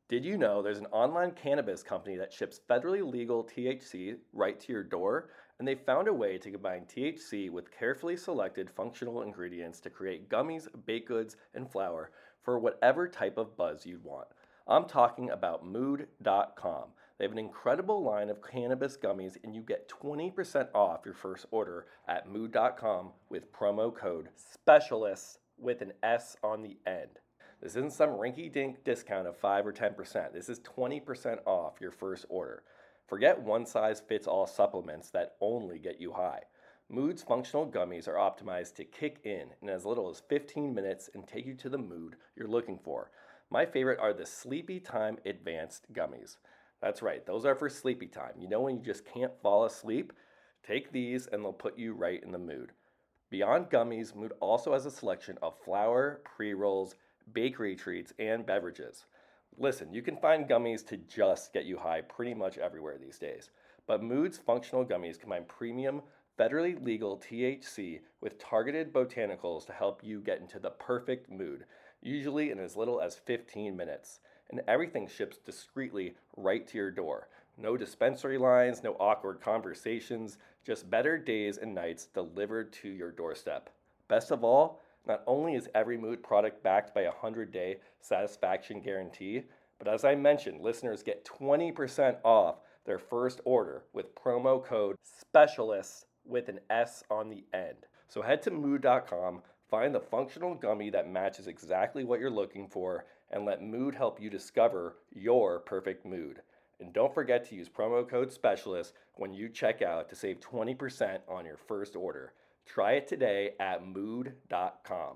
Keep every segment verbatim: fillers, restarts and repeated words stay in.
Did you know there's an online cannabis company that ships federally legal T H C right to your door? And they found a way to combine T H C with carefully selected functional ingredients to create gummies, baked goods, and flour for whatever type of buzz you'd want. I'm talking about mood dot com. They have an incredible line of cannabis gummies, and you get twenty percent off your first order at mood dot com with promo code SPECIALIST with an S on the end. This isn't some rinky-dink discount of five or ten percent. This is twenty percent off your first order. Forget one-size-fits-all supplements that only get you high. Mood's functional gummies are optimized to kick in in as little as fifteen minutes and take you to the mood you're looking for. My favorite are the Sleepy Time Advanced Gummies. That's right, those are for sleepy time. You know when you just can't fall asleep? Take these and they'll put you right in the mood. Beyond gummies, Mood also has a selection of flour, pre-rolls, bakery treats, and beverages. Listen, you can find gummies to just get you high pretty much everywhere these days, but Mood's functional gummies combine premium, federally legal T H C with targeted botanicals to help you get into the perfect mood, usually in as little as fifteen minutes. And everything ships discreetly right to your door. No dispensary lines, no awkward conversations, just better days and nights delivered to your doorstep. Best of all, not only is every Mood product backed by a one hundred day satisfaction guarantee, but as I mentioned, listeners get twenty percent off their first order with promo code SPECIALIST with an S on the end. So head to mood dot com, find the functional gummy that matches exactly what you're looking for, and let Mood help you discover your perfect mood. And don't forget to use promo code SPECIALIST when you check out to save twenty percent on your first order. Try it today at mood dot com.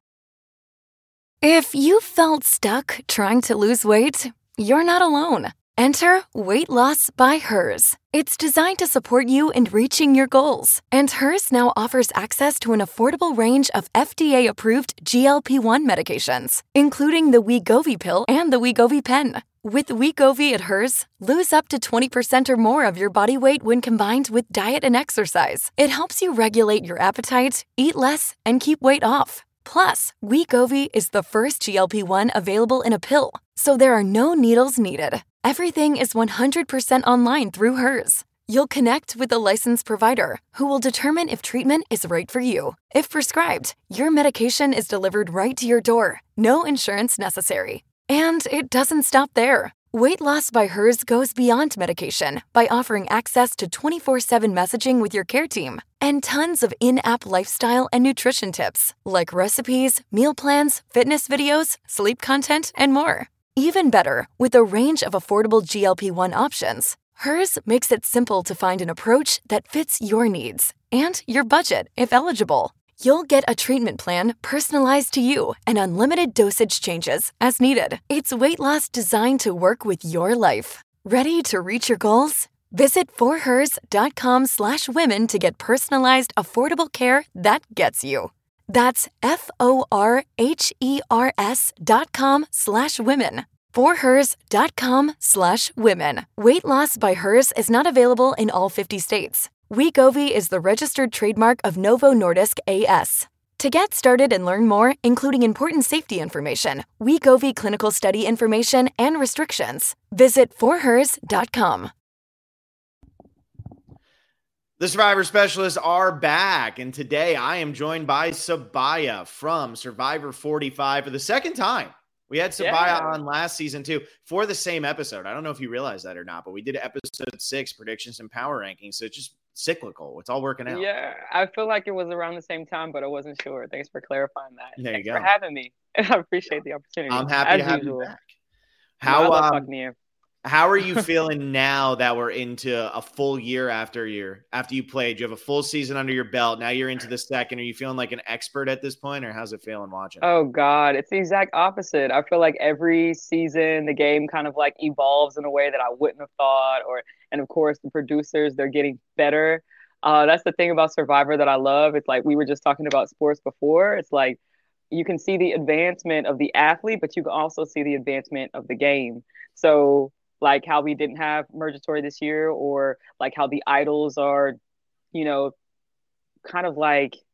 If you felt stuck trying to lose weight, you're not alone. Enter Weight Loss by Hers. It's designed to support you in reaching your goals. And Hers now offers access to an affordable range of F D A-approved G L P one medications, including the Wegovy pill and the Wegovy pen. With Wegovy at Hers, lose up to twenty percent or more of your body weight when combined with diet and exercise. It helps you regulate your appetite, eat less, and keep weight off. Plus, Wegovy is the first G L P one available in a pill, so there are no needles needed. Everything is one hundred percent online through Hers. You'll connect with a licensed provider who will determine if treatment is right for you. If prescribed, your medication is delivered right to your door. No insurance necessary. And it doesn't stop there. Weight Loss by Hers goes beyond medication by offering access to twenty-four seven messaging with your care team and tons of in-app lifestyle and nutrition tips like recipes, meal plans, fitness videos, sleep content, and more. Even better, with a range of affordable G L P one options, Hers makes it simple to find an approach that fits your needs and your budget if eligible. You'll get a treatment plan personalized to you and unlimited dosage changes as needed. It's weight loss designed to work with your life. Ready to reach your goals? Visit forhers.com slash women to get personalized, affordable care that gets you. That's F-O-R-H-E-R-S dot com slash women. forhers.com slash women. Weight Loss by Hers is not available in all fifty states. Wegovy is the registered trademark of Novo Nordisk A S. To get started and learn more, including important safety information, Wegovy clinical study information, and restrictions, visit forhers dot com. The Survivor Specialists are back, and today I am joined by Sabiyah from Survivor forty-five for the second time. We had Sabiyah yeah. on last season, too, for the same episode. I don't know if you realize that or not, but we did episode six, predictions and power rankings, so it's just cyclical. It's all working out. Yeah, I feel like it was around the same time, but I wasn't sure. Thanks for clarifying that. There Thanks you go. for having me. I appreciate the opportunity. I'm happy As to have usual. you back. How, no, I love um, talking How are you feeling now that we're into a full year after your after you played? You have a full season under your belt. Now you're into the second. Are you feeling like an expert at this point, or how's it feeling watching? Oh God, it's the exact opposite. I feel like every season the game kind of like evolves in a way that I wouldn't have thought. Or and of course the producers, they're getting better. Uh, that's the thing about Survivor that I love. It's like we were just talking about sports before. It's like you can see the advancement of the athlete, but you can also see the advancement of the game. So like how we didn't have Murgatory this year, or like how the idols are, you know, kind of like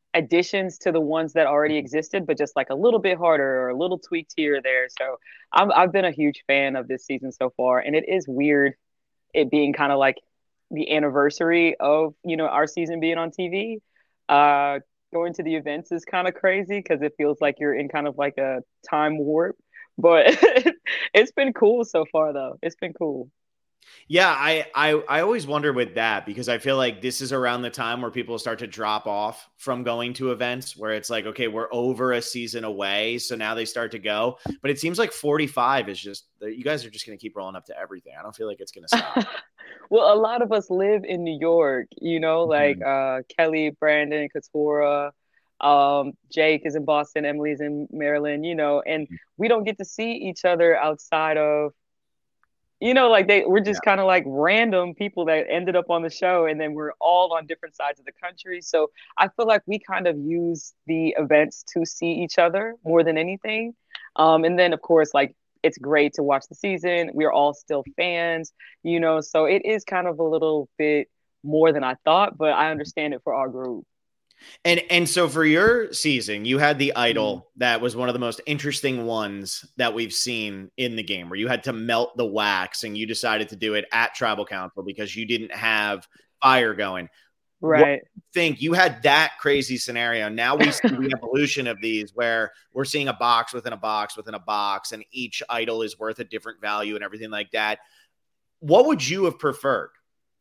additions to the ones that already existed, but just like a little bit harder or a little tweaked here or there. So I'm, I've been a huge fan of this season so far, and it is weird it being kind of like the anniversary of, you know, our season being on T V. Uh, going to the events is kind of crazy because it feels like you're in kind of like a time warp. But it's been cool so far, though. It's been cool. Yeah, I, I I always wonder with that because I feel like this is around the time where people start to drop off from going to events where it's like, okay, we're over a season away. So now they start to go. But it seems like forty-five is just, you guys are just going to keep rolling up to everything. I don't feel like it's going to stop. Well, a lot of us live in New York, you know, like mm-hmm. uh, Kelly, Brandon, Katora, um, Jake is in Boston, Emily's in Maryland, you know, and we don't get to see each other outside of, you know, like they, we're just yeah. kind of like random people that ended up on the show, and then we're all on different sides of the country. So I feel like we kind of use the events to see each other more than anything. Um, and then, of course, like it's great to watch the season. We're all still fans, you know, so it is kind of a little bit more than I thought, but I understand it for our group. And and so for your season, you had the idol mm. that was one of the most interesting ones that we've seen in the game, where you had to melt the wax, and you decided to do it at Tribal Council because you didn't have fire going. Right. What do you think you had that crazy scenario. Now we see the evolution of these where we're seeing a box within a box within a box, and each idol is worth a different value and everything like that. What would you have preferred?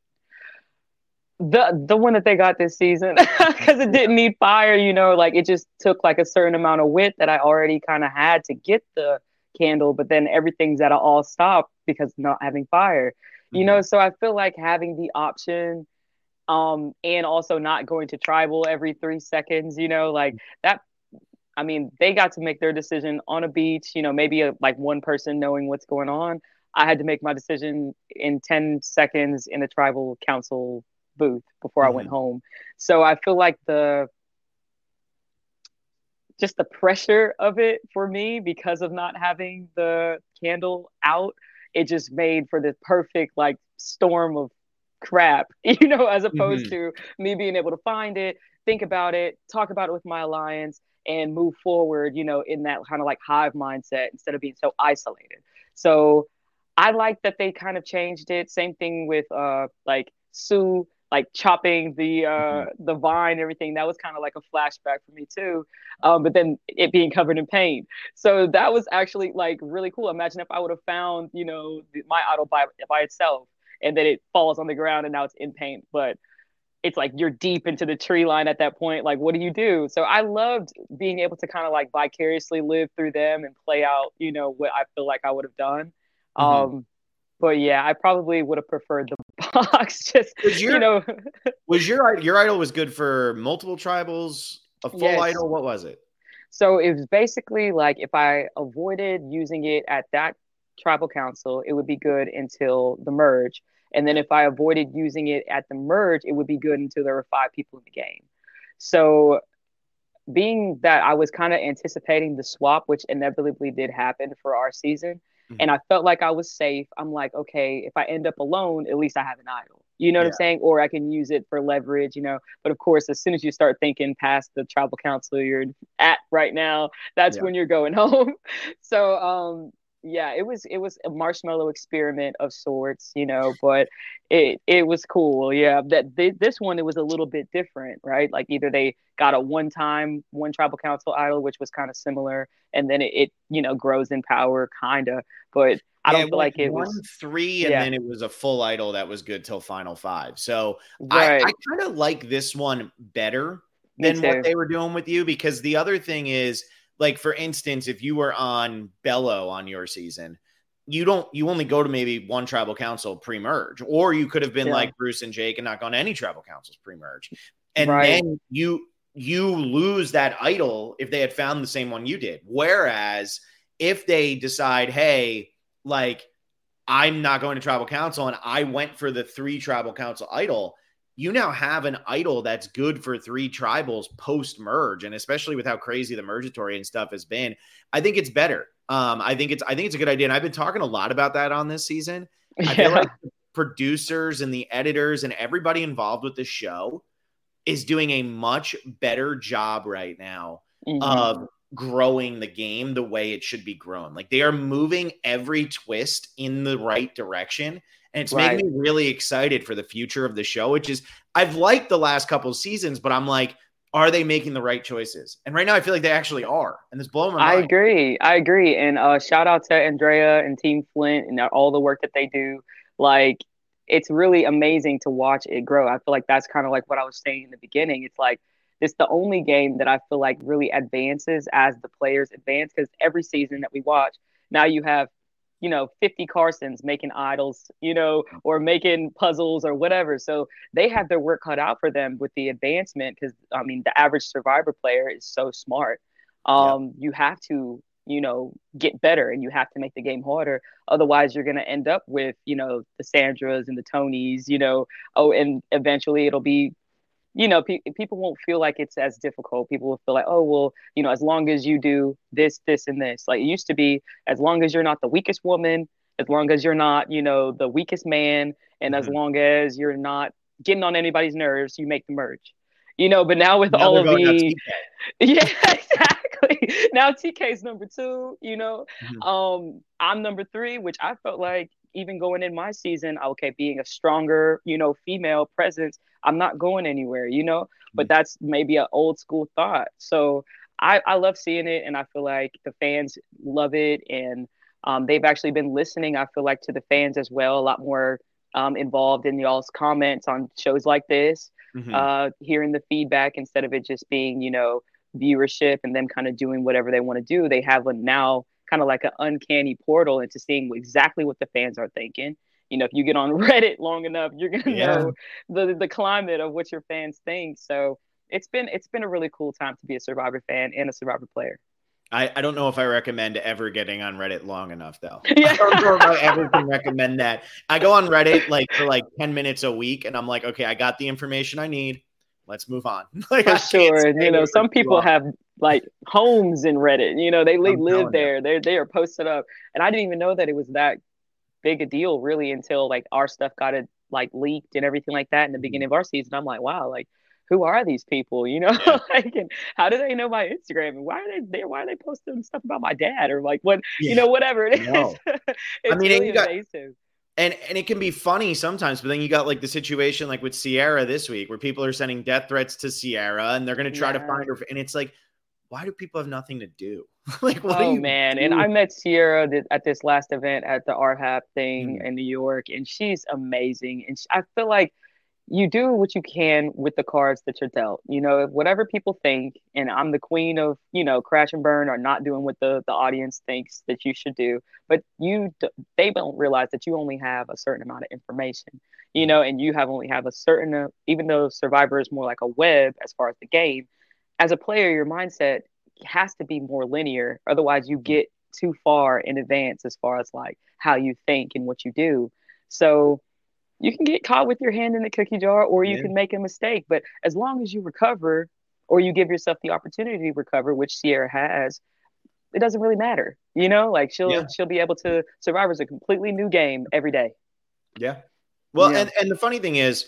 The the one that they got this season, because it didn't need fire, you know, like it just took like a certain amount of wit that I already kind of had to get the candle, but then everything's at an all stop because not having fire, you mm-hmm. know. So I feel like having the option, um, and also not going to tribal every three seconds, you know, like that. I mean, they got to make their decision on a beach, you know, maybe a, like one person knowing what's going on. I had to make my decision in ten seconds in a tribal council booth before mm-hmm. I went home. So I feel like the just the pressure of it for me, because of not having the candle out, it just made for the perfect like storm of crap, you know, as opposed mm-hmm. to me being able to find it, think about it, talk about it with my alliance, and move forward, you know, in that kind of like hive mindset instead of being so isolated. So I like that they kind of changed it. Same thing with uh like Sue, like chopping the uh mm-hmm. the vine and everything. That was kind of like a flashback for me too. Um, but then it being covered in paint. So that was actually like really cool. Imagine if I would have found, you know, my idol by by itself, and then it falls on the ground and now it's in paint. But it's like you're deep into the tree line at that point. Like, what do you do? So I loved being able to kind of like vicariously live through them and play out, you know, what I feel like I would have done. Mm-hmm. Um, but yeah, I probably would have preferred the box. Just was your, you know, was your your idol was good for multiple tribals, a full yes. idol? What was it? So it was basically like if I avoided using it at that tribal council, it would be good until the merge. And then if I avoided using it at the merge, it would be good until there were five people in the game. So being that I was kind of anticipating the swap, which inevitably did happen for our season, mm-hmm. and I felt like I was safe, I'm like, okay, if I end up alone, at least I have an idol. You know what yeah. I'm saying? Or I can use it for leverage, you know. But of course, as soon as you start thinking past the tribal council you're at right now, that's yeah. when you're going home. So, um, yeah, it was it was a marshmallow experiment of sorts, you know, but it it was cool. Yeah, that th- this one, it was a little bit different, right? Like either they got a one time one tribal council idol, which was kind of similar, and then it, it you know grows in power, kind of. But I don't yeah, feel like it one, was three, and yeah. then it was a full idol that was good till final five. So right. I, I kind of like this one better than what they were doing with you, because the other thing is, like, for instance, if you were on Bello on your season, you don't, you only go to maybe one tribal council pre-merge, or you could have been yeah. like Bruce and Jake and not gone to any tribal councils pre-merge. And right. then you, you lose that idol if they had found the same one you did. Whereas if they decide, hey, like, I'm not going to tribal council and I went for the three tribal council idol, you now have an idol that's good for three tribals post-merge. And especially with how crazy the mergatory and stuff has been, I think it's better. Um, I think it's I think it's a good idea. And I've been talking a lot about that on this season. I yeah. feel like the producers and the editors and everybody involved with the show is doing a much better job right now Mm-hmm. of growing the game the way it should be grown. Like they are moving every twist in the right direction. And it's Right. making me really excited for the future of the show, which is I've liked the last couple of seasons, but I'm like, are they making the right choices? And right now I feel like they actually are. And it's blowing my I mind. agree. I agree. And uh, shout out to Andrea and Team Flint and all the work that they do. Like, it's really amazing to watch it grow. I feel like that's kind of like what I was saying in the beginning. It's like, it's the only game that I feel like really advances as the players advance, because every season that we watch, now you have, you know, fifty Carsons making idols, you know, or making puzzles or whatever. So they have their work cut out for them with the advancement, because, I mean, the average Survivor player is so smart. Um, yeah. You have to, you know, get better, and you have to make the game harder. Otherwise, you're going to end up with, you know, the Sandras and the Tonys, you know, oh, and eventually it'll be, you know, pe- people won't feel like it's as difficult. People will feel like, oh, well, you know, as long as you do this, this, and this. Like it used to be, as long as you're not the weakest woman, as long as you're not, you know, the weakest man, and mm-hmm. as long as you're not getting on anybody's nerves, you make the merge. You know, but now with now all of the, yeah, exactly. Now T K's number two. You know, mm-hmm. um, I'm number three, which I felt like even going in my season, okay, being a stronger, you know, female presence, I'm not going anywhere, you know, but mm-hmm. that's maybe an old school thought. So I, I love seeing it, and I feel like the fans love it, and um, they've actually been listening, I feel like, to the fans as well, a lot more um, involved in y'all's comments on shows like this, mm-hmm. uh, hearing the feedback instead of it just being, you know, viewership and them kind of doing whatever they want to do. They have a now kind of like an uncanny portal into seeing exactly what the fans are thinking. You know, if you get on Reddit long enough, you're gonna yeah. know the the climate of what your fans think. So it's been it's been a really cool time to be a Survivor fan and a Survivor player. I, I don't know if I recommend ever getting on Reddit long enough, though. Yeah. I don't know if I ever can recommend that. I go on Reddit like for like ten minutes a week, and I'm like, okay, I got the information I need. Let's move on. Like, for sure. You know, some people have like homes in Reddit. You know, they, they live there. They they are posted up, and I didn't even know that it was that big a deal really until like our stuff got it like leaked and everything like that in the beginning of our season. I'm like, wow, like who are these people? You know, yeah. like, and how do they know my Instagram? And why are they there? Why are they posting stuff about my dad or like what? Yeah. You know, whatever it is. No. It's I mean, really got, invasive. And and it can be funny sometimes, but then you got like the situation like with Sierra this week where people are sending death threats to Sierra and they're going to try yeah. to find her. And it's like, why do people have nothing to do? Like, what oh do you man. do? And I met Sierra th- at this last event at the R HAP thing mm. in New York, and she's amazing. And she, I feel like you do what you can with the cards that you're dealt, you know, whatever people think. And I'm the queen of, you know, crash and burn or not doing what the, the audience thinks that you should do. But you, they don't realize that you only have a certain amount of information, you know, and you have only have a certain, uh, even though Survivor is more like a web as far as the game, as a player, your mindset has to be more linear. Otherwise you get too far in advance as far as like how you think and what you do. So you can get caught with your hand in the cookie jar, or you yeah. can make a mistake. But as long as you recover, or you give yourself the opportunity to recover, which Sierra has, it doesn't really matter. You know, like she'll yeah. she'll be able to. Survivor's a completely new game every day. Yeah. Well, yeah. and and the funny thing is,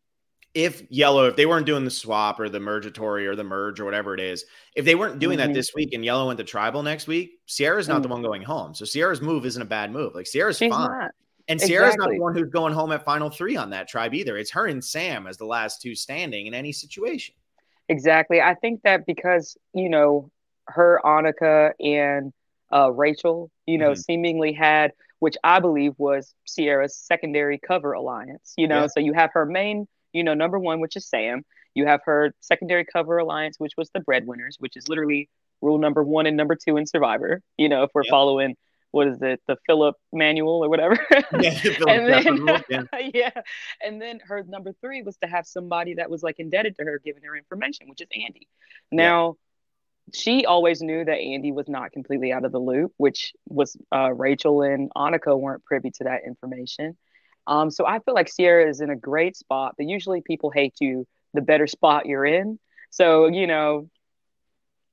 if Yellow, if they weren't doing the swap or the mergatory or the merge or whatever it is, if they weren't doing mm-hmm. that this week and Yellow went to Tribal next week, Sierra's not mm-hmm. the one going home. So Sierra's move isn't a bad move. Like Sierra's She's fine. Not. And Sierra's exactly. not the one who's going home at final three on that tribe either. It's her and Sam as the last two standing in any situation. Exactly. I think that because, you know, her, Annika, and uh, Rachel, you know, mm-hmm. seemingly had, which I believe was Sierra's secondary cover alliance, you know, yeah. so you have her main, you know, number one, which is Sam. You have her secondary cover alliance, which was the Breadwinners, which is literally rule number one and number two in Survivor, you know, if we're yep. following what is it, the Philip manual or whatever? Yeah, the and then, rule, yeah. yeah. And then her number three was to have somebody that was like indebted to her, giving her information, which is Andy. Now, yeah. she always knew that Andy was not completely out of the loop, which was uh, Rachel and Annika weren't privy to that information. Um, so I feel like Sierra is in a great spot, but usually people hate you the better spot you're in. So, you know,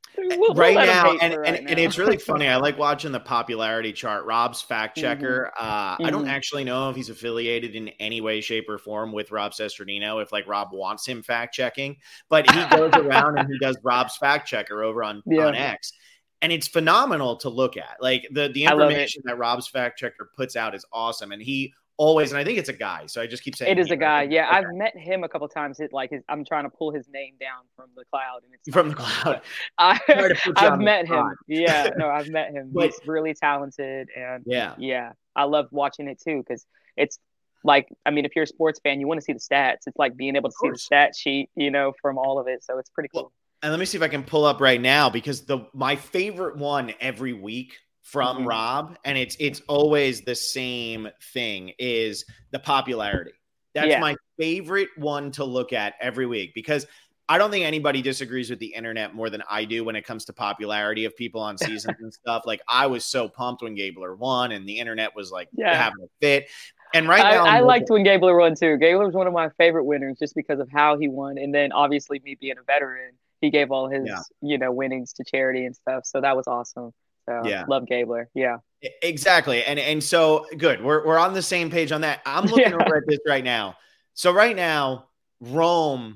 We'll, right we'll now, and, right and, now. and it's really funny. I like watching the popularity chart. Rob's fact checker. Mm-hmm. Uh, Mm-hmm. I don't actually know if he's affiliated in any way, shape, or form with Rob Sesternino, if like Rob wants him fact checking, but he goes around and he does Rob's fact checker over on, yeah. on X. And it's phenomenal to look at. Like the, the information that Rob's fact checker puts out is awesome. And he always, and I think it's a guy, so I just keep saying it is he, a guy. right? Yeah, okay. I've met him a couple of times. It like his, I'm trying to pull his name down from the cloud, and it's from the cloud. I, I've met him. Yeah, no, I've met him. But, he's really talented, and yeah, yeah, I love watching it too because it's like, I mean, if you're a sports fan, you want to see the stats. It's like being able to see the stat sheet, you know, from all of it. So it's pretty cool. Well, and let me see if I can pull up right now because the my favorite one every week from mm-hmm. Rob, and it's it's always the same thing, is the popularity. That's yeah. my favorite one to look at every week because I don't think anybody disagrees with the internet more than I do when it comes to popularity of people on seasons and stuff. Like I was so pumped when Gabler won and the internet was like yeah. having a fit. And right now, I, I liked when Gabler won too. Gabler was one of my favorite winners just because of how he won. And then obviously me being a veteran, he gave all his, yeah. you know, winnings to charity and stuff. So that was awesome. So yeah. love Gabler. Yeah. Exactly. And and so good. We're we're on the same page on that. I'm looking yeah. over at this right now. So right now, Rome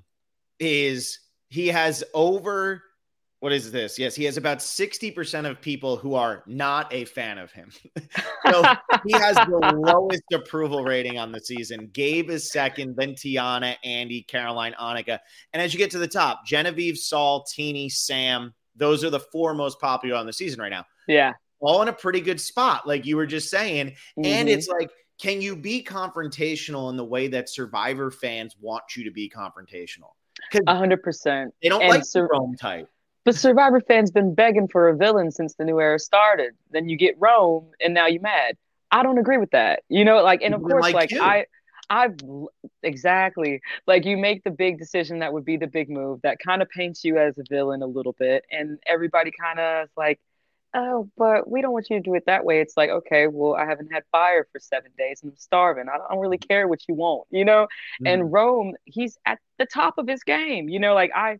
is he has over what is this? Yes, he has about sixty percent of people who are not a fan of him. So he has the lowest approval rating on the season. Gabe is second, then Tiana, Andy, Caroline, Annika. And as you get to the top, Genevieve, Saul, Teeny, Sam, those are the four most popular on the season right now. Yeah. All in a pretty good spot, like you were just saying. Mm-hmm. And it's like, can you be confrontational in the way that Survivor fans want you to be confrontational? A hundred percent. They don't and like Sur- the Rome type. But Survivor fans been begging for a villain since the new era started. Then you get Rome, and now you're mad. I don't agree with that. You know, like, and of course, like, like I, I've exactly like you make the big decision that would be the big move that kind of paints you as a villain a little bit, and everybody kind of like, oh, but we don't want you to do it that way. It's like, okay, well, I haven't had fire for seven days and I'm starving. I don't really care what you want, you know? Mm-hmm. And Rome, he's at the top of his game, you know, like I,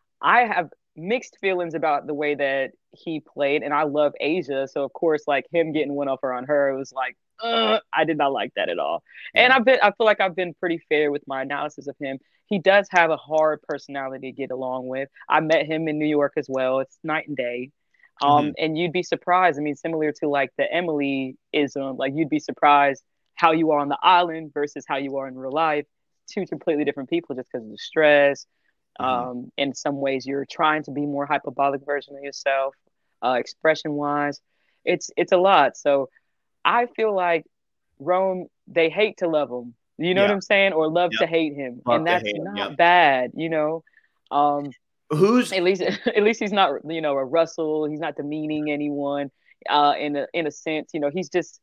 I have mixed feelings about the way that he played, and I love Asia. So of course, like him getting one upper on her, it was like, uh, I did not like that at all. Yeah. And I've been, I feel like I've been pretty fair with my analysis of him. He does have a hard personality to get along with. I met him in New York as well. It's night and day. Um, mm-hmm. And you'd be surprised. I mean, similar to like the Emily-ism, like you'd be surprised how you are on the island versus how you are in real life. Two completely different people just because of the stress. Mm-hmm. Um, in some ways, you're trying to be more hyperbolic version of yourself, uh, expression-wise. It's it's a lot. So I feel like Rome, they hate to love him. You know yeah. what I'm saying? Or love yep. to hate him. Love and that's not yep. bad, you know? Um, Who's at least at least he's not, you know, a Russell. He's not demeaning anyone uh, in a in a sense. You know, he's just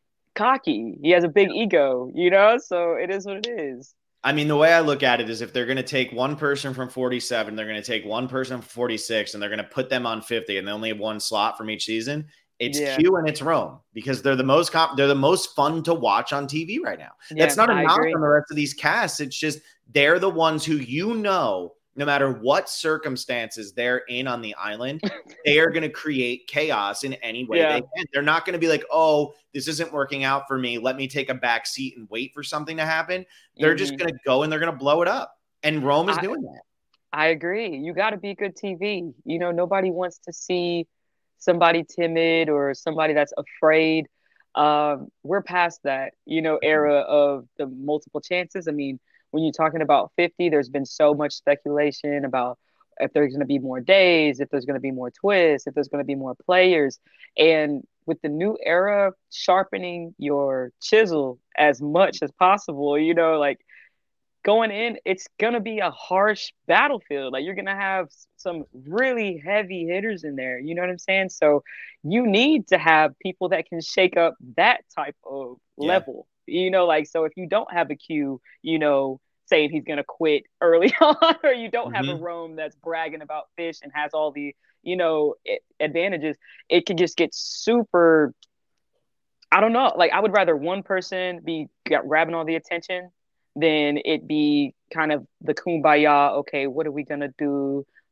cocky. He has a big ego, you know, so it is what it is. I mean, the way I look at it is if they're going to take one person from forty-seven, they're going to take one person from forty-six, and they're going to put them on fifty, and they only have one slot from each season. It's yeah. Q and it's Rome because they're the most comp- they're the most fun to watch on T V right now. Yeah, that's not a knock on the rest of these casts. It's just they're the ones who, you know, no matter what circumstances they're in on the island, they are going to create chaos in any way yeah. they can. They're not going to be like, oh, this isn't working out for me. Let me take a back seat and wait for something to happen. They're mm-hmm. just going to go and they're going to blow it up. And Rome is I, doing that. I agree. You got to be good T V. You know, nobody wants to see somebody timid or somebody that's afraid. Um, we're past that, you know, era of the multiple chances. I mean, when you're talking about fifty, there's been so much speculation about if there's going to be more days, if there's going to be more twists, if there's going to be more players. And with the new era, sharpening your chisel as much as possible, you know, like going in, it's going to be a harsh battlefield. Like you're going to have some really heavy hitters in there. You know what I'm saying? So you need to have people that can shake up that type of yeah. level. You know, like, so if you don't have a Q, you know, saying he's going to quit early on, or you don't mm-hmm. have a Rome that's bragging about fish and has all the, you know, advantages, it can just get super, I don't know. Like, I would rather one person be grabbing all the attention than it be kind of the kumbaya. Okay, what are we going to do?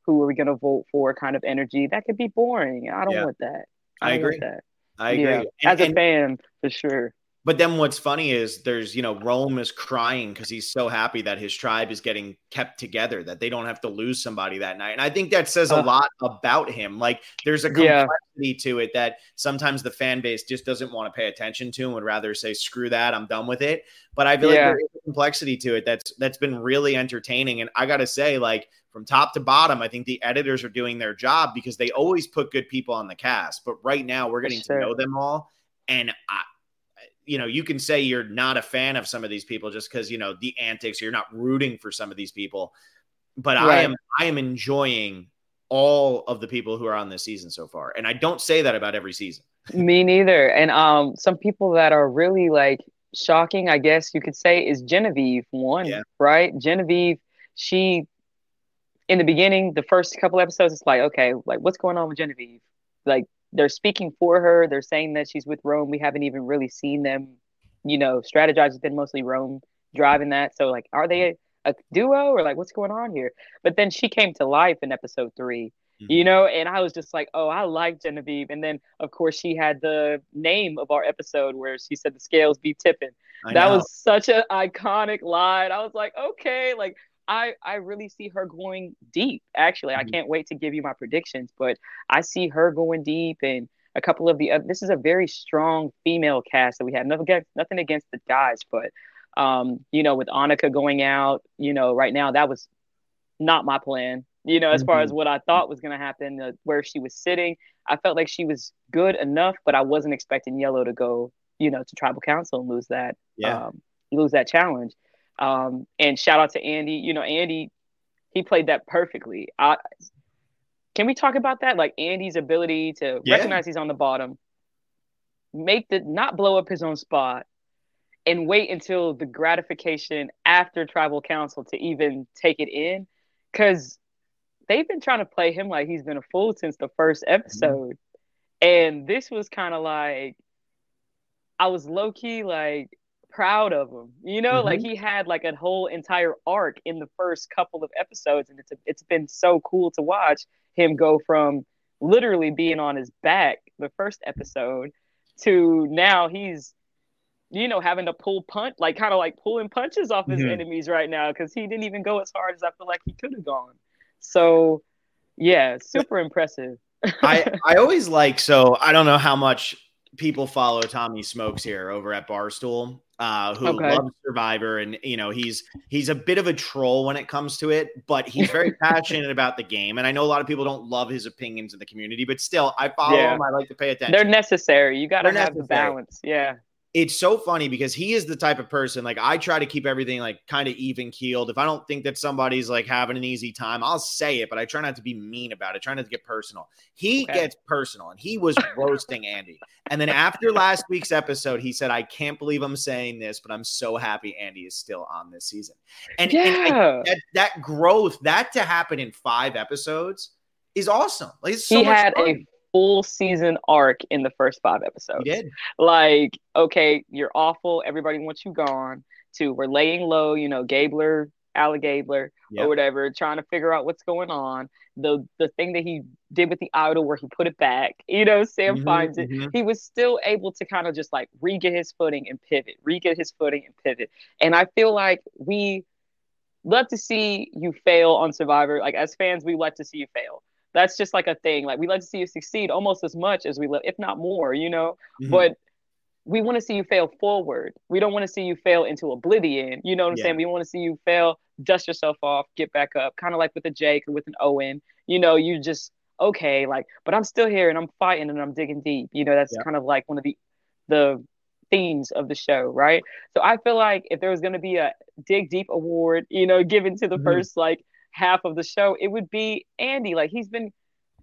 who are we going to vote for kind of energy. That could be boring. I don't Yeah. want that. I, I agree. Want that. I agree. Yeah. And, As a and, fan, for sure. But then what's funny is there's, you know, Rome is crying because he's so happy that his tribe is getting kept together, that they don't have to lose somebody that night. And I think that says a uh, lot about him. Like there's a complexity yeah. to it that sometimes the fan base just doesn't want to pay attention to and would rather say, screw that, I'm done with it. But I feel yeah. like there is a complexity to it that's that's been really entertaining. And I got to say, like, from top to bottom, I think the editors are doing their job because they always put good people on the cast. But right now we're getting sure. to know them all. And I, you know, you can say you're not a fan of some of these people just because, you know, the antics, you're not rooting for some of these people. But right. I am I am enjoying all of the people who are on this season so far. And I don't say that about every season. Me neither. And um, some people that are really like shocking, I guess you could say, is Genevieve one, yeah. right? Genevieve, she, in the beginning, the first couple episodes, it's like, okay, like what's going on with Genevieve? Like, they're speaking for her. They're saying that she's with Rome. We haven't even really seen them, you know, strategize. It's been mostly Rome driving that. So, like, are they a, a duo or, like, what's going on here? But then she came to life in episode three, mm-hmm. you know, and I was just like, oh, I like Genevieve. And then, of course, she had the name of our episode where she said the scales be tipping. I that know. Was such an iconic line. I was like, okay, like, I, I really see her going deep, actually. Mm-hmm. I can't wait to give you my predictions, but I see her going deep, and a couple of the uh, – this is a very strong female cast that we have. Nothing against, nothing against the guys, but, um, you know, with Annika going out, you know, right now that was not my plan, you know, as mm-hmm. far as what I thought was going to happen, uh, where she was sitting. I felt like she was good enough, but I wasn't expecting Yellow to go, you know, to Tribal Council and lose that, yeah. um, lose that challenge. Um, and shout out to Andy. You know, Andy, he played that perfectly. I, can we talk about that? Like Andy's ability to yeah. recognize he's on the bottom, make the not blow up his own spot, and wait until the gratification after Tribal Council to even take it in, because they've been trying to play him like he's been a fool since the first episode, mm-hmm. and this was kind of like I was low key like. Proud of him, you know, mm-hmm. like he had like a whole entire arc in the first couple of episodes, and it's a, it's been so cool to watch him go from literally being on his back the first episode to now he's, you know, having to pull punch, like kind of like pulling punches off his mm-hmm. enemies right now because he didn't even go as hard as I feel like he could have gone. So, yeah, super impressive. I I always like so I don't know how much people follow Tommy Smokes here over at Barstool. Uh, who okay. loves Survivor, and you know he's he's a bit of a troll when it comes to it, but he's very passionate about the game. And I know a lot of people don't love his opinions in the community, but still, I follow yeah. him. I like to pay attention. They're necessary. You got to have necessary. The balance. Yeah. It's so funny because he is the type of person, like I try to keep everything like kind of even keeled. If I don't think that somebody's like having an easy time, I'll say it, but I try not to be mean about it. Try not to get personal. He okay. gets personal, and he was roasting Andy. And then after last week's episode, he said, I can't believe I'm saying this, but I'm so happy Andy is still on this season. And, yeah. and I, that, that growth, that to happen in five episodes is awesome. Like, it's so he much had fun. a full season arc in the first five episodes. He did. Like, okay, you're awful. Everybody wants you gone. To we're laying low, you know, Gabler, Alec Gabler, yep. or whatever, trying to figure out what's going on. The the thing that he did with the idol where he put it back, you know, Sam mm-hmm, finds it. Mm-hmm. He was still able to kind of just like re-get his footing and pivot, re-get his footing and pivot. And I feel like we love to see you fail on Survivor. Like as fans, we like to see you fail. That's just like a thing. Like we like to see you succeed almost as much as we love, if not more, you know, mm-hmm. but we want to see you fail forward. We don't want to see you fail into oblivion. You know what I'm yeah. saying? We want to see you fail, dust yourself off, get back up, kind of like with a Jake or with an Owen, you know, you just, okay, like, but I'm still here and I'm fighting and I'm digging deep. You know, that's yeah. kind of like one of the, the themes of the show. Right. So I feel like if there was going to be a dig deep award, you know, given to the mm-hmm. first, like, half of the show, it would be Andy. Like he's been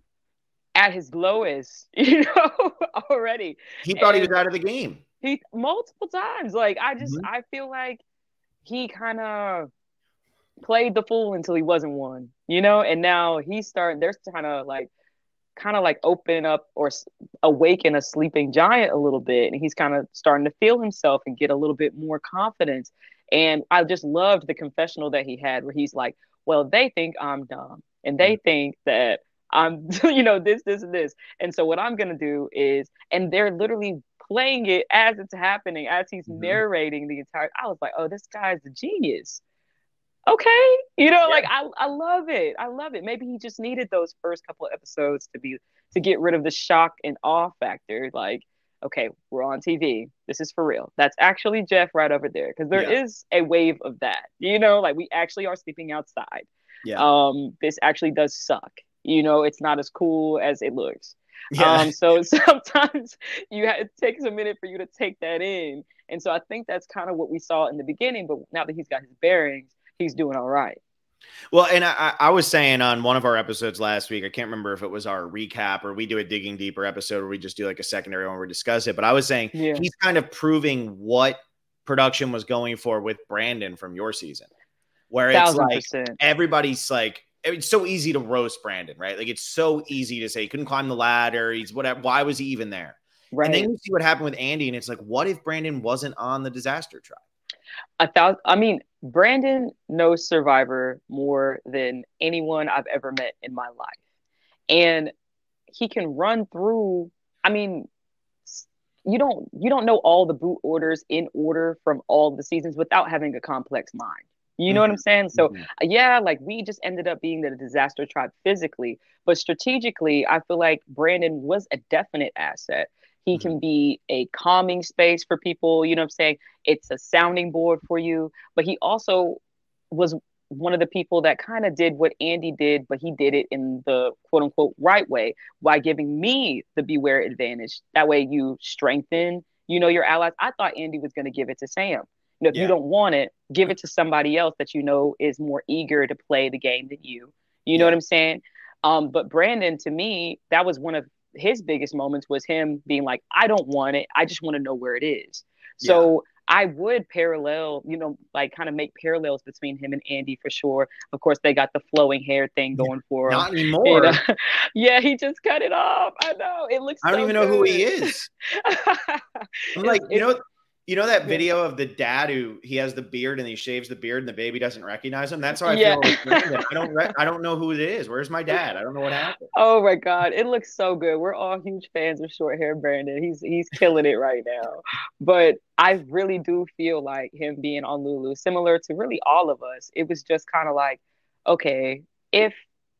at his lowest, you know, already. He thought and he was out of the game. He multiple times. Like I just mm-hmm. I feel like he kind of played the fool until he wasn't one, you know, and now he's starting they're trying to like kind of like open up or awaken a sleeping giant a little bit, and he's kind of starting to feel himself and get a little bit more confidence. And I just loved the confessional that he had where he's like, well, they think I'm dumb. and they mm-hmm. think that I'm, you know, this, this, and this. And so what I'm going to do is, and they're literally playing it as it's happening, as he's mm-hmm. narrating the entire, I was like, oh, this guy's a genius. Okay. You know, yeah. like I, I love it. I love it. Maybe he just needed those first couple of episodes to be, to get rid of the shock and awe factor. Like, okay, we're on T V. This is for real. That's actually Jeff right over there. Cause there yeah. is a wave of that, you know, like we actually are sleeping outside. Yeah. Um, this actually does suck. You know, it's not as cool as it looks. Yeah. Um, so sometimes you have, it takes a minute for you to take that in. And so I think that's kind of what we saw in the beginning, but now that he's got his bearings, he's doing all right. Well, and I, I was saying on one of our episodes last week, I can't remember if it was our recap or we do a digging deeper episode where we just do like a secondary one where we discuss it. But I was saying yeah. he's kind of proving what production was going for with Brandon from your season, where it's like everybody's like, it's so easy to roast Brandon, right? Like it's so easy to say he couldn't climb the ladder. He's whatever. Why was he even there? Right. And then you see what happened with Andy, and it's like, what if Brandon wasn't on the disaster tribe? I thought, I mean, Brandon knows Survivor more than anyone I've ever met in my life. And he can run through, I mean, you don't you don't know all the boot orders in order from all the seasons without having a complex mind. You know mm-hmm. what I'm saying? So mm-hmm. yeah, like we just ended up being the disaster tribe physically, but strategically, I feel like Brandon was a definite asset. He mm-hmm. can be a calming space for people. You know what I'm saying? It's a sounding board for you. But he also was one of the people that kind of did what Andy did, but he did it in the quote unquote right way by giving me the beware advantage. That way you strengthen, you know, your allies. I thought Andy was going to give it to Sam. You know, if yeah. you don't want it, give it to somebody else that you know is more eager to play the game than you. You know yeah. what I'm saying? Um, but Brandon, to me, that was one of his biggest moments was him being like, I don't want it. I just want to know where it is. So yeah. I would parallel, you know, like kind of make parallels between him and Andy for sure. Of course, they got the flowing hair thing going for him. Not anymore. And, uh, yeah, he just cut it off. I know. It looks I don't so even good. know who he is. I'm like, you know, You know that video of the dad who he has the beard and he shaves the beard and the baby doesn't recognize him? That's how I yeah. feel. Like I don't, re- I don't know who it is. Where's my dad? I don't know what happened. Oh my God, it looks so good. We're all huge fans of short hair Brandon. He's he's killing it right now. But I really do feel like him being on Lulu, similar to really all of us. It was just kind of like, okay, if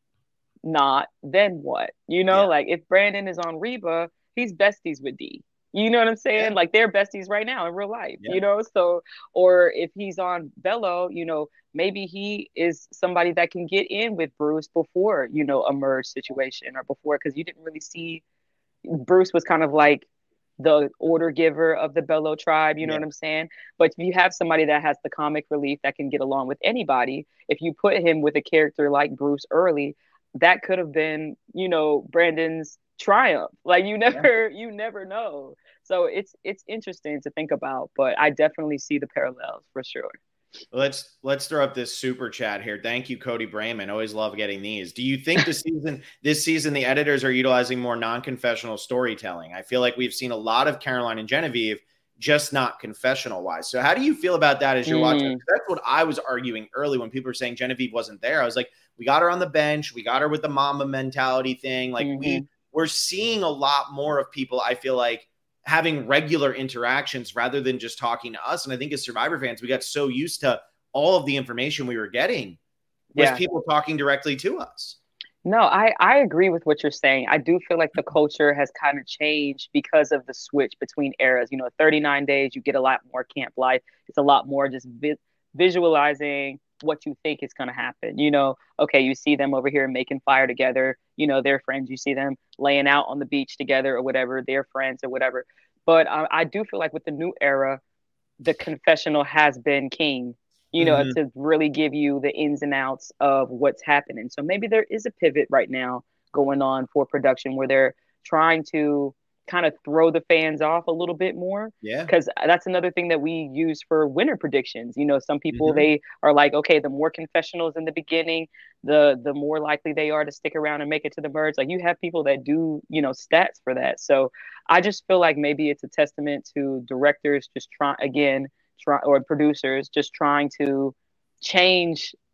not, then what? You know, yeah. like if Brandon is on Reba, he's besties with D. You know what I'm saying? Yeah. Like they're besties right now in real life, yeah. you know? So, or if he's on Bello, you know, maybe he is somebody that can get in with Bruce before, you know, a merge situation or before, because you didn't really see, Bruce was kind of like the order giver of the Bello tribe, you know yeah. what I'm saying? But if you have somebody that has the comic relief that can get along with anybody, if you put him with a character like Bruce early, that could have been, you know, Brandon's triumph. Like you never, yeah. you never know. So it's it's interesting to think about, but I definitely see the parallels for sure. Let's let's throw up this super chat here. Thank you, Cody Brayman. Always love getting these. Do you think this season, this season, the editors are utilizing more non-confessional storytelling? I feel like we've seen a lot of Caroline and Genevieve, just not confessional wise. So how do you feel about that as you're mm. watching? That's what I was arguing early when people were saying Genevieve wasn't there. I was like, we got her on the bench. We got her with the mama mentality thing. Like mm-hmm. we we're seeing a lot more of people, I feel like, having regular interactions rather than just talking to us. And I think as Survivor fans, we got so used to all of the information we were getting with yeah. people talking directly to us. No, I, I agree with what you're saying. I do feel like the culture has kind of changed because of the switch between eras. You know, thirty-nine days, you get a lot more camp life. It's a lot more just vi- visualizing what you think is going to happen. You know, okay, you see them over here making fire together. You know, they're friends. You see them laying out on the beach together or whatever. They're friends or whatever. But uh, I do feel like with the new era, the confessional has been king, you know, mm-hmm. to really give you the ins and outs of what's happening. So maybe there is a pivot right now going on for production where they're trying to kind of throw the fans off a little bit more. Yeah. Because that's another thing that we use for winner predictions. You know, some people, mm-hmm. they are like, okay, the more confessionals in the beginning, the the more likely they are to stick around and make it to the merge. Like you have people that do, you know, stats for that. So I just feel like maybe it's a testament to directors just try again, try or producers just trying to change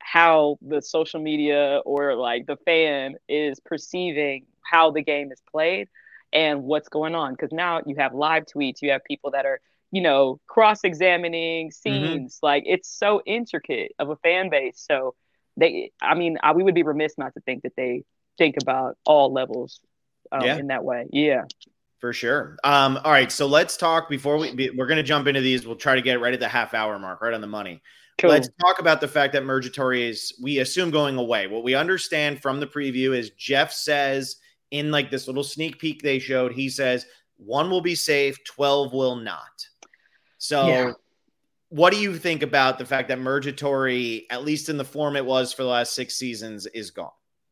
how the social media or like the fan is perceiving how the game is played and what's going on. Because now you have live tweets, you have people that are, you know, cross-examining scenes. Mm-hmm. Like, it's so intricate of a fan base. So they, I mean, I, we would be remiss not to think that they think about all levels um, yeah. in that way. Yeah. For sure. Um, all right. So let's talk before we, we're going to jump into these. We'll try to get right at the half hour mark, right on the money. Cool. Let's talk about the fact that Murgatroyd is, we assume, going away. What we understand from the preview is Jeff says in like this little sneak peek they showed, he says one will be safe, twelve will not. So yeah. What do you think about the fact that Murgatroyd, at least in the form it was for the last six seasons, is gone?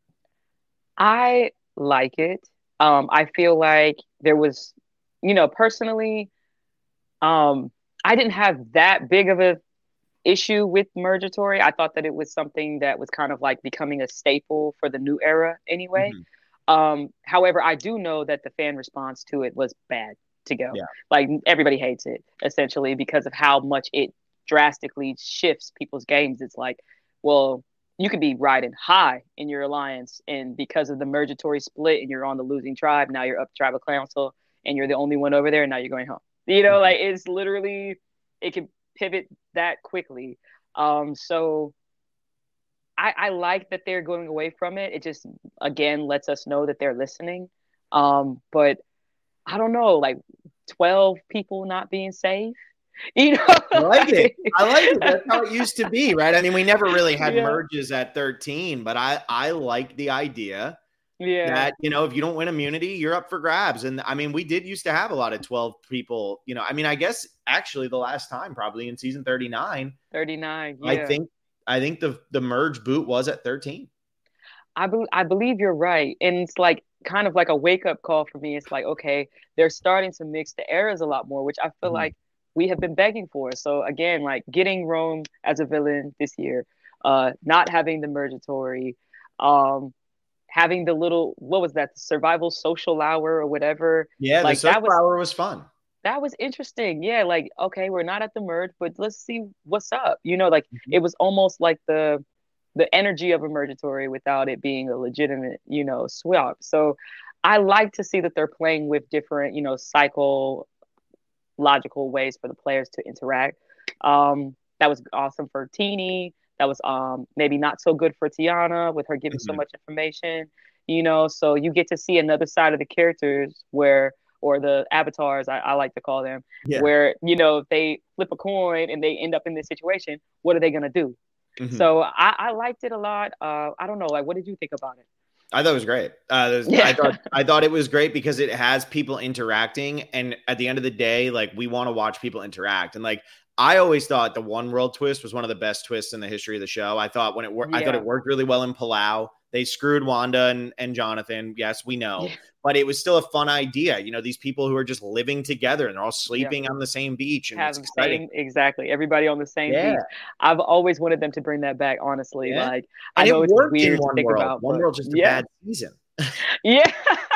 I like it. Um, I feel like there was, you know, personally, um, I didn't have that big of a issue with Murgatroyd. I thought that it was something that was kind of like becoming a staple for the new era anyway. Mm-hmm. Um, however, I do know that the fan response to it was bad to go. Yeah. Like, everybody hates it essentially because of how much it drastically shifts people's games. It's like, well, you could be riding high in your alliance, and because of the Murgatroyd split and you're on the losing tribe, now you're up tribal council and you're the only one over there, and now you're going home. You know, mm-hmm. like, it's literally, it can pivot that quickly. Um, so I, I like that they're going away from it. It just, again, lets us know that they're listening. Um, but I don't know, like twelve people not being safe. You know, I like it. I like it. That's how it used to be, right? I mean, we never really had yeah. merges at thirteen, but I, I like the idea yeah. that, you know, if you don't win immunity, you're up for grabs. And I mean, we did used to have a lot of twelve people, you know, I mean, I guess actually the last time probably in season thirty-nine, thirty-nine. Yeah. I think, I think the, the merge boot was at thirteen. I, be- I believe you're right. And it's like kind of like a wake up call for me. It's like, okay, they're starting to mix the eras a lot more, which I feel mm-hmm. like we have been begging for. So again, like getting Rome as a villain this year, uh, not having the Murgatroyd, um, having the little, what was that? The survival social hour or whatever. Yeah. Like, the social that was, hour was fun. That was interesting. Yeah. Like, okay, we're not at the merge, but let's see what's up. You know, like mm-hmm. it was almost like the, the energy of a Murgatroyd without it being a legitimate, you know, swap. So I like to see that they're playing with different, you know, psychological ways for the players to interact. Um, that was awesome for Teenie. That was um, maybe not so good for Tiana with her giving mm-hmm. so much information, you know, so you get to see another side of the characters where, or the avatars, I, I like to call them, yeah. where, you know, if they flip a coin and they end up in this situation, what are they going to do? Mm-hmm. So I, I liked it a lot. Uh, I don't know. Like, what did you think about it? I thought it was great. Uh, yeah. I thought I thought it was great because it has people interacting, and at the end of the day, like, we want to watch people interact. And like, I always thought the One World twist was one of the best twists in the history of the show. I thought when it worked, yeah. I thought it worked really well in Palau. They screwed Wanda and, and Jonathan. Yes, we know, yeah. but it was still a fun idea. You know, these people who are just living together and they're all sleeping yeah. on the same beach. And Have it's exciting. Same, exactly. Everybody on the same yeah. beach. I've always wanted them to bring that back, honestly. Yeah. Like, and I know it it's worked weird in One to think World. about. One World just a yeah. bad season. yeah.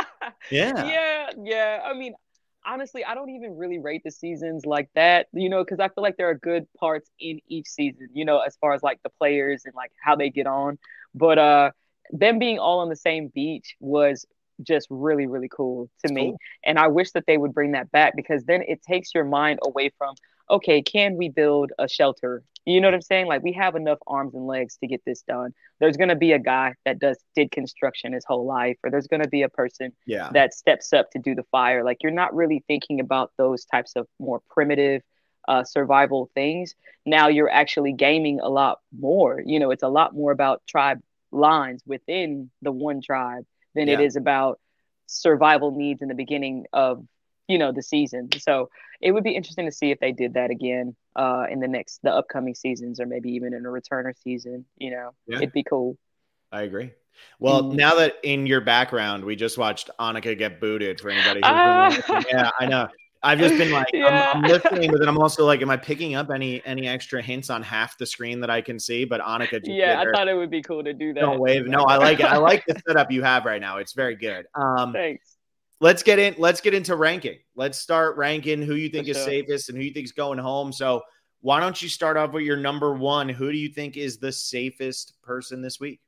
yeah. Yeah. Yeah. I mean, honestly, I don't even really rate the seasons like that, you know, because I feel like there are good parts in each season, you know, as far as like the players and like how they get on. But, uh, them being all on the same beach was just really, really cool to me. Cool. And I wish that they would bring that back, because then it takes your mind away from, okay, can we build a shelter? You know what I'm saying? Like, we have enough arms and legs to get this done. There's going to be a guy that does did construction his whole life, or there's going to be a person yeah. that steps up to do the fire. Like, you're not really thinking about those types of more primitive uh, survival things. Now you're actually gaming a lot more. You know, it's a lot more about tribe lines within the one tribe than yeah. it is about survival needs in the beginning of, you know, the season. So it would be interesting to see if they did that again uh in the next the upcoming seasons, or maybe even in a returner season. You know, yeah. it'd be cool. I agree. Well, mm. now that in your background we just watched Annika get booted, for anybody who's uh, been yeah I know I've just been like, yeah. I'm, I'm listening, but then I'm also like, am I picking up any any extra hints on half the screen that I can see? But Annika, just yeah, I thought it would be cool to do that. Don't wave. No, I like it. I like the setup you have right now. It's very good. Um, Thanks. Let's get in. Let's get into ranking. Let's start ranking who you think For is sure. safest and who you think is going home. So Why don't you start off with your number one? Who do you think is the safest person this week?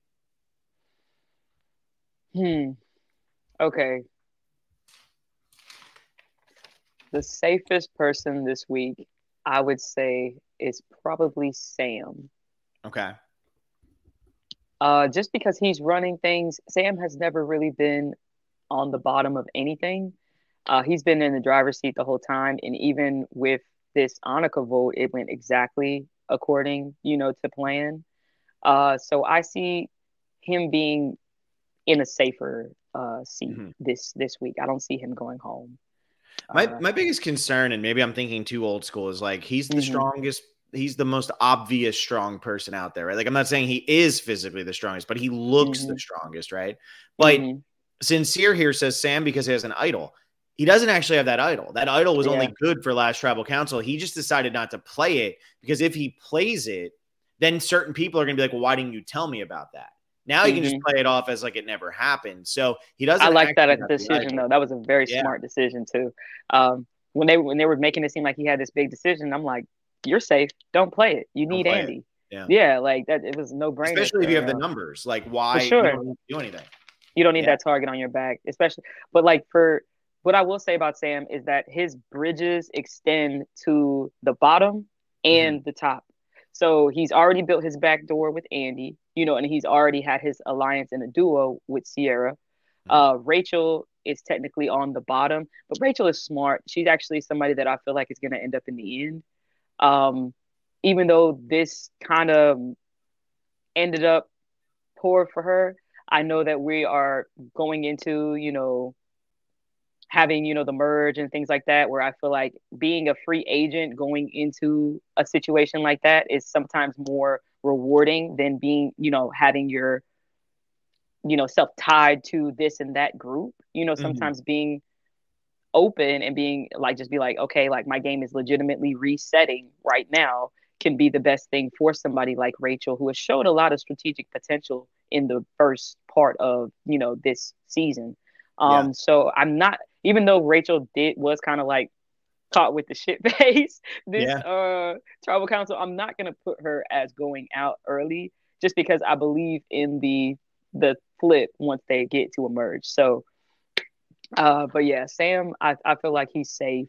Hmm. Okay. The safest person this week, I would say, is probably Sam. Okay. Uh, just because he's running things, Sam has never really been on the bottom of anything. Uh, he's been in the driver's seat the whole time, and even with this Annika vote, it went exactly according, you know, to plan. Uh, so I see him being in a safer uh, seat mm-hmm. this this week. I don't see him going home. My uh, my biggest concern, and maybe I'm thinking too old school, is like he's the mm-hmm. strongest. He's the most obvious strong person out there, right? Like I'm not saying he is physically the strongest, but he looks mm-hmm. the strongest, right? But mm-hmm. Sincere here says Sam because he has an idol. He doesn't actually have that idol. That idol was yeah. only good for last tribal council. He just decided not to play it because if he plays it, then certain people are going to be like, well, why didn't you tell me about that? Now he mm-hmm. can just play it off as like it never happened. So he doesn't. I like that decision though. That was a very yeah. smart decision too. Um, when they when they were making it seem like he had this big decision, I'm like, you're safe. Don't play it. You need Andy. It. Yeah. yeah, like that. It was no brainer. Especially if you have the numbers. Like why for sure. you don't do anything. You don't need yeah. that target on your back, especially. But like for what I will say about Sam is that his bridges extend to the bottom and mm-hmm. the top. So he's already built his back door with Andy, you know, and he's already had his alliance in a duo with Sierra. Mm-hmm. Uh, Rachel is technically on the bottom, but Rachel is smart. She's actually somebody that I feel like is going to end up in the end. Um, even though this kind of ended up poor for her, I know that we are going into, you know, having, you know, the merge and things like that, where I feel like being a free agent going into a situation like that is sometimes more rewarding than being, you know, having your, you know, self tied to this and that group, you know, sometimes mm-hmm. being open and being like, just be like, okay, like my game is legitimately resetting right now can be the best thing for somebody like Rachel, who has showed a lot of strategic potential in the first part of, you know, this season. Um, yeah. So I'm not, even though Rachel did was kind of like caught with the shit face this yeah. uh tribal council, I'm not gonna put her as going out early just because I believe in the the flip once they get to emerge. So, uh, but yeah, Sam, I I feel like he's safe.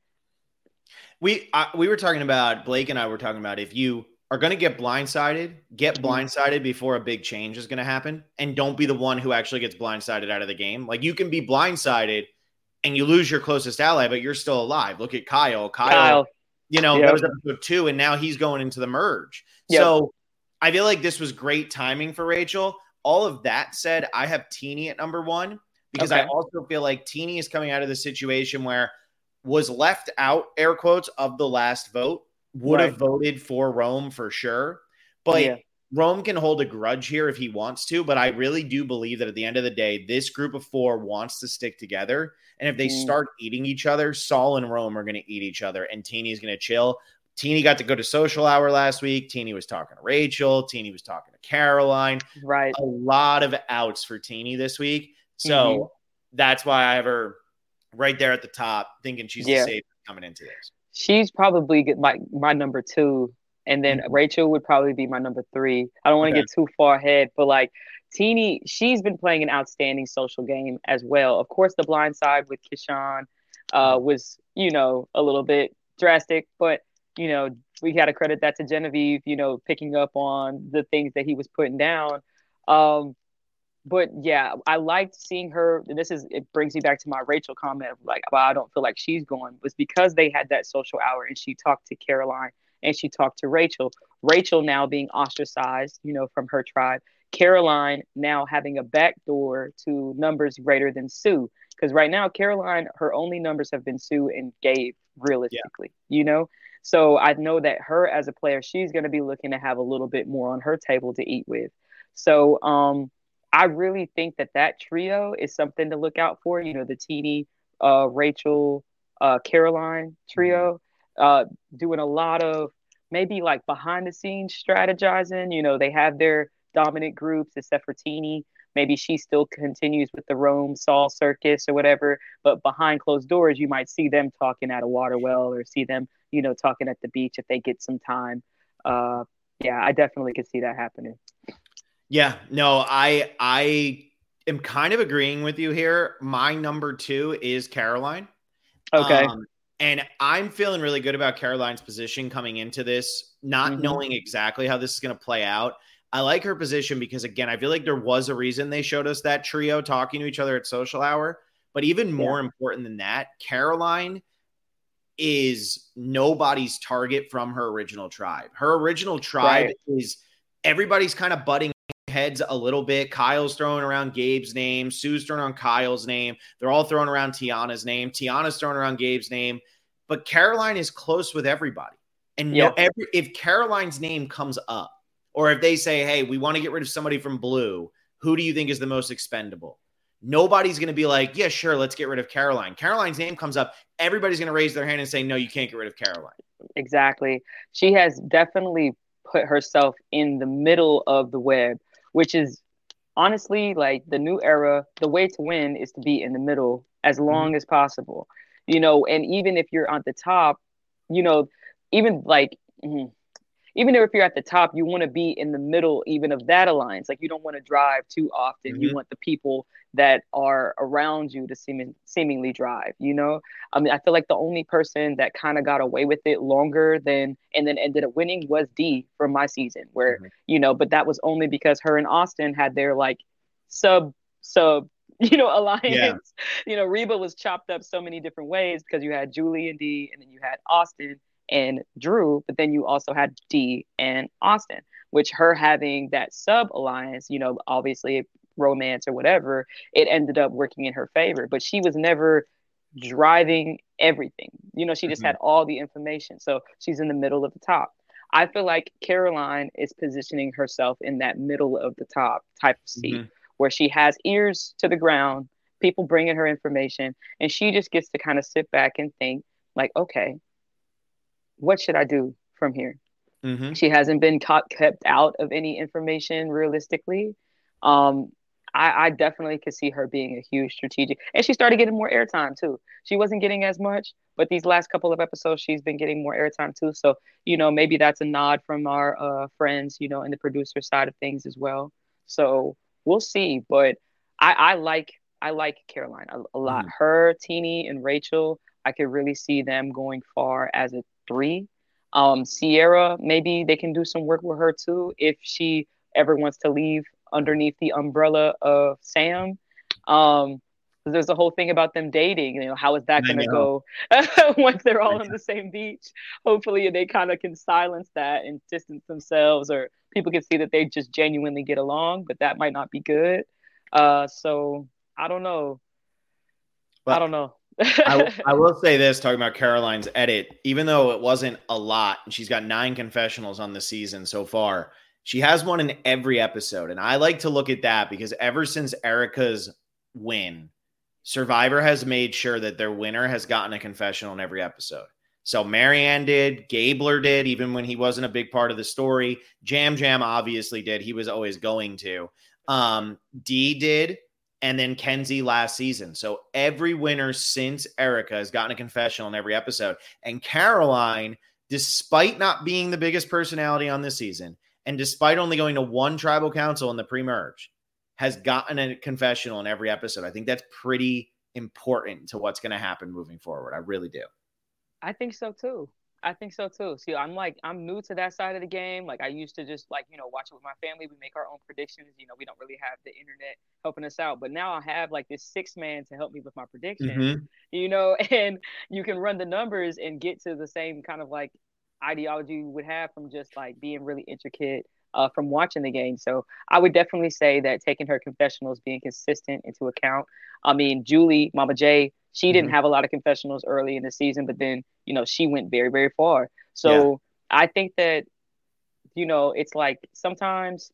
We I, we were talking about Blake and I were talking about if you are going to get blindsided, get blindsided before a big change is going to happen. And don't be the one who actually gets blindsided out of the game. Like you can be blindsided and you lose your closest ally, but you're still alive. Look at Kyle. Kyle, Kyle. you know, yep. that was episode two, and now he's going into the merge. Yep. So I feel like this was great timing for Rachel. All of that said, I have Teeny at number one because okay. I also feel like Teeny is coming out of the situation where was left out, air quotes, of the last vote. Would right. have voted for Rome for sure. But yeah. Rome can hold a grudge here if he wants to. But I really do believe that at the end of the day, this group of four wants to stick together. And if they mm. start eating each other, Saul and Rome are going to eat each other. And Teeny's going to chill. Teeny got to go to social hour last week. Teeny was talking to Rachel. Teeny was talking to Caroline. Right. A lot of outs for Teeny this week. So mm-hmm. that's why I have her right there at the top, thinking she's yeah. the safe coming into this. She's probably my my number two, and then mm-hmm. Rachel would probably be my number three. I don't want to okay. get too far ahead, but like Teeny, she's been playing an outstanding social game as well. Of course, the blind side with Kishan uh, was, you know, a little bit drastic, but you know, we got to credit that to Genevieve, you know, picking up on the things that he was putting down. Um, But yeah, I liked seeing her. And this is, it brings me back to my Rachel comment of like, well, I don't feel like she's going, was because they had that social hour and she talked to Caroline and she talked to Rachel. Rachel now being ostracized, you know, from her tribe. Caroline now having a backdoor to numbers greater than Sue. Because right now, Caroline, her only numbers have been Sue and Gabe, realistically, yeah. you know? So I know that her as a player, she's going to be looking to have a little bit more on her table to eat with. So, um, I really think that that trio is something to look out for. You know, the Teeny, uh, Rachel, uh, Caroline trio, uh, doing a lot of maybe like behind the scenes strategizing. You know, they have their dominant groups except for Teeny. Maybe she still continues with the Rome Saul circus or whatever. But behind closed doors, you might see them talking at a water well or see them you know, talking at the beach if they get some time. Uh, yeah, I definitely could see that happening. Yeah, no, I I am kind of agreeing with you here. My number two is Caroline. Okay. Um, and I'm feeling really good about Caroline's position coming into this, not mm-hmm. knowing exactly how this is going to play out. I like her position because, again, I feel like there was a reason they showed us that trio talking to each other at social hour. But even more yeah. important than that, Caroline is nobody's target from her original tribe. Her original tribe right. is everybody's kind of butting heads a little bit. Kyle's throwing around Gabe's name. Sue's throwing around Kyle's name. They're all throwing around Tiana's name. Tiana's throwing around Gabe's name. But Caroline is close with everybody. And yeah. no, every, if Caroline's name comes up, or if they say, hey, we want to get rid of somebody from Blue, who do you think is the most expendable? Nobody's going to be like, yeah, sure, let's get rid of Caroline. Caroline's name comes up. Everybody's going to raise their hand and say, no, you can't get rid of Caroline. Exactly. She has definitely put herself in the middle of the web, which is honestly like the new era. The way to win is to be in the middle as long mm-hmm. as possible, you know, and even if you're on the top, you know, even like, mm-hmm, even if you're at the top, you want to be in the middle, even of that alliance. Like you don't want to drive too often. Mm-hmm. You want the people that are around you to seem, seemingly drive, you know? I mean, I feel like the only person that kind of got away with it longer than, and then ended up winning was Dee from my season where, mm-hmm. you know, but that was only because her and Austin had their like sub, sub, you know, alliance. Yeah. You know, Reba was chopped up so many different ways because you had Julie and Dee, and then you had Austin and Drew, but then you also had Dee and Austin, which her having that sub alliance, you know, obviously romance or whatever, it ended up working in her favor, but she was never driving everything. You know, she just mm-hmm. had all the information. So she's in the middle of the top. I feel like Caroline is positioning herself in that middle of the top type of seat mm-hmm. where she has ears to the ground, people bringing her information, and she just gets to kind of sit back and think like, okay, what should I do from here? Mm-hmm. She hasn't been caught, kept out of any information realistically. Um, I, I definitely could see her being a huge strategic, and she started getting more airtime too. She wasn't getting as much, but these last couple of episodes, she's been getting more airtime too. So, you know, maybe that's a nod from our uh, friends, you know, in the producer side of things as well. So we'll see. But I, I like, I like Caroline a, a lot. Mm-hmm. Her, Teenie, and Rachel, I could really see them going far as a three. Um, Sierra, maybe they can do some work with her too if she ever wants to leave underneath the umbrella of Sam. Um, there's a whole thing about them dating. You know, how is that going to go once they're all on the same beach? Hopefully, they kind of can silence that and distance themselves, or people can see that they just genuinely get along. But that might not be good. Uh, so I don't know. Well, I don't know. I, I will say this, talking about Caroline's edit, even though it wasn't a lot, and she's got nine confessionals on the season so far, she has one in every episode. And I like to look at that because ever since Erica's win, Survivor has made sure that their winner has gotten a confessional in every episode. So Marianne did, Gabler did, even when he wasn't a big part of the story. Jam Jam obviously did. He was always going to. Um, Dee did. And then Kenzie last season. So every winner since Erica has gotten a confessional in every episode. And Caroline, despite not being the biggest personality on this season, and despite only going to one tribal council in the pre-merge, has gotten a confessional in every episode. I think that's pretty important to what's going to happen moving forward. I really do. I think so too. I think so too. See, I'm like, I'm new to that side of the game. Like I used to just like, you know, watch it with my family. We make our own predictions. You know, we don't really have the internet helping us out. But now I have like this six man to help me with my predictions, mm-hmm. you know, and you can run the numbers and get to the same kind of like ideology you would have from just like being really intricate uh, from watching the game. So I would definitely say that taking her confessionals, being consistent into account. I mean, Julie, Mama J, she didn't mm-hmm. have a lot of confessionals early in the season, but then, you know, she went very, very far. So yeah. I think that, you know, it's like sometimes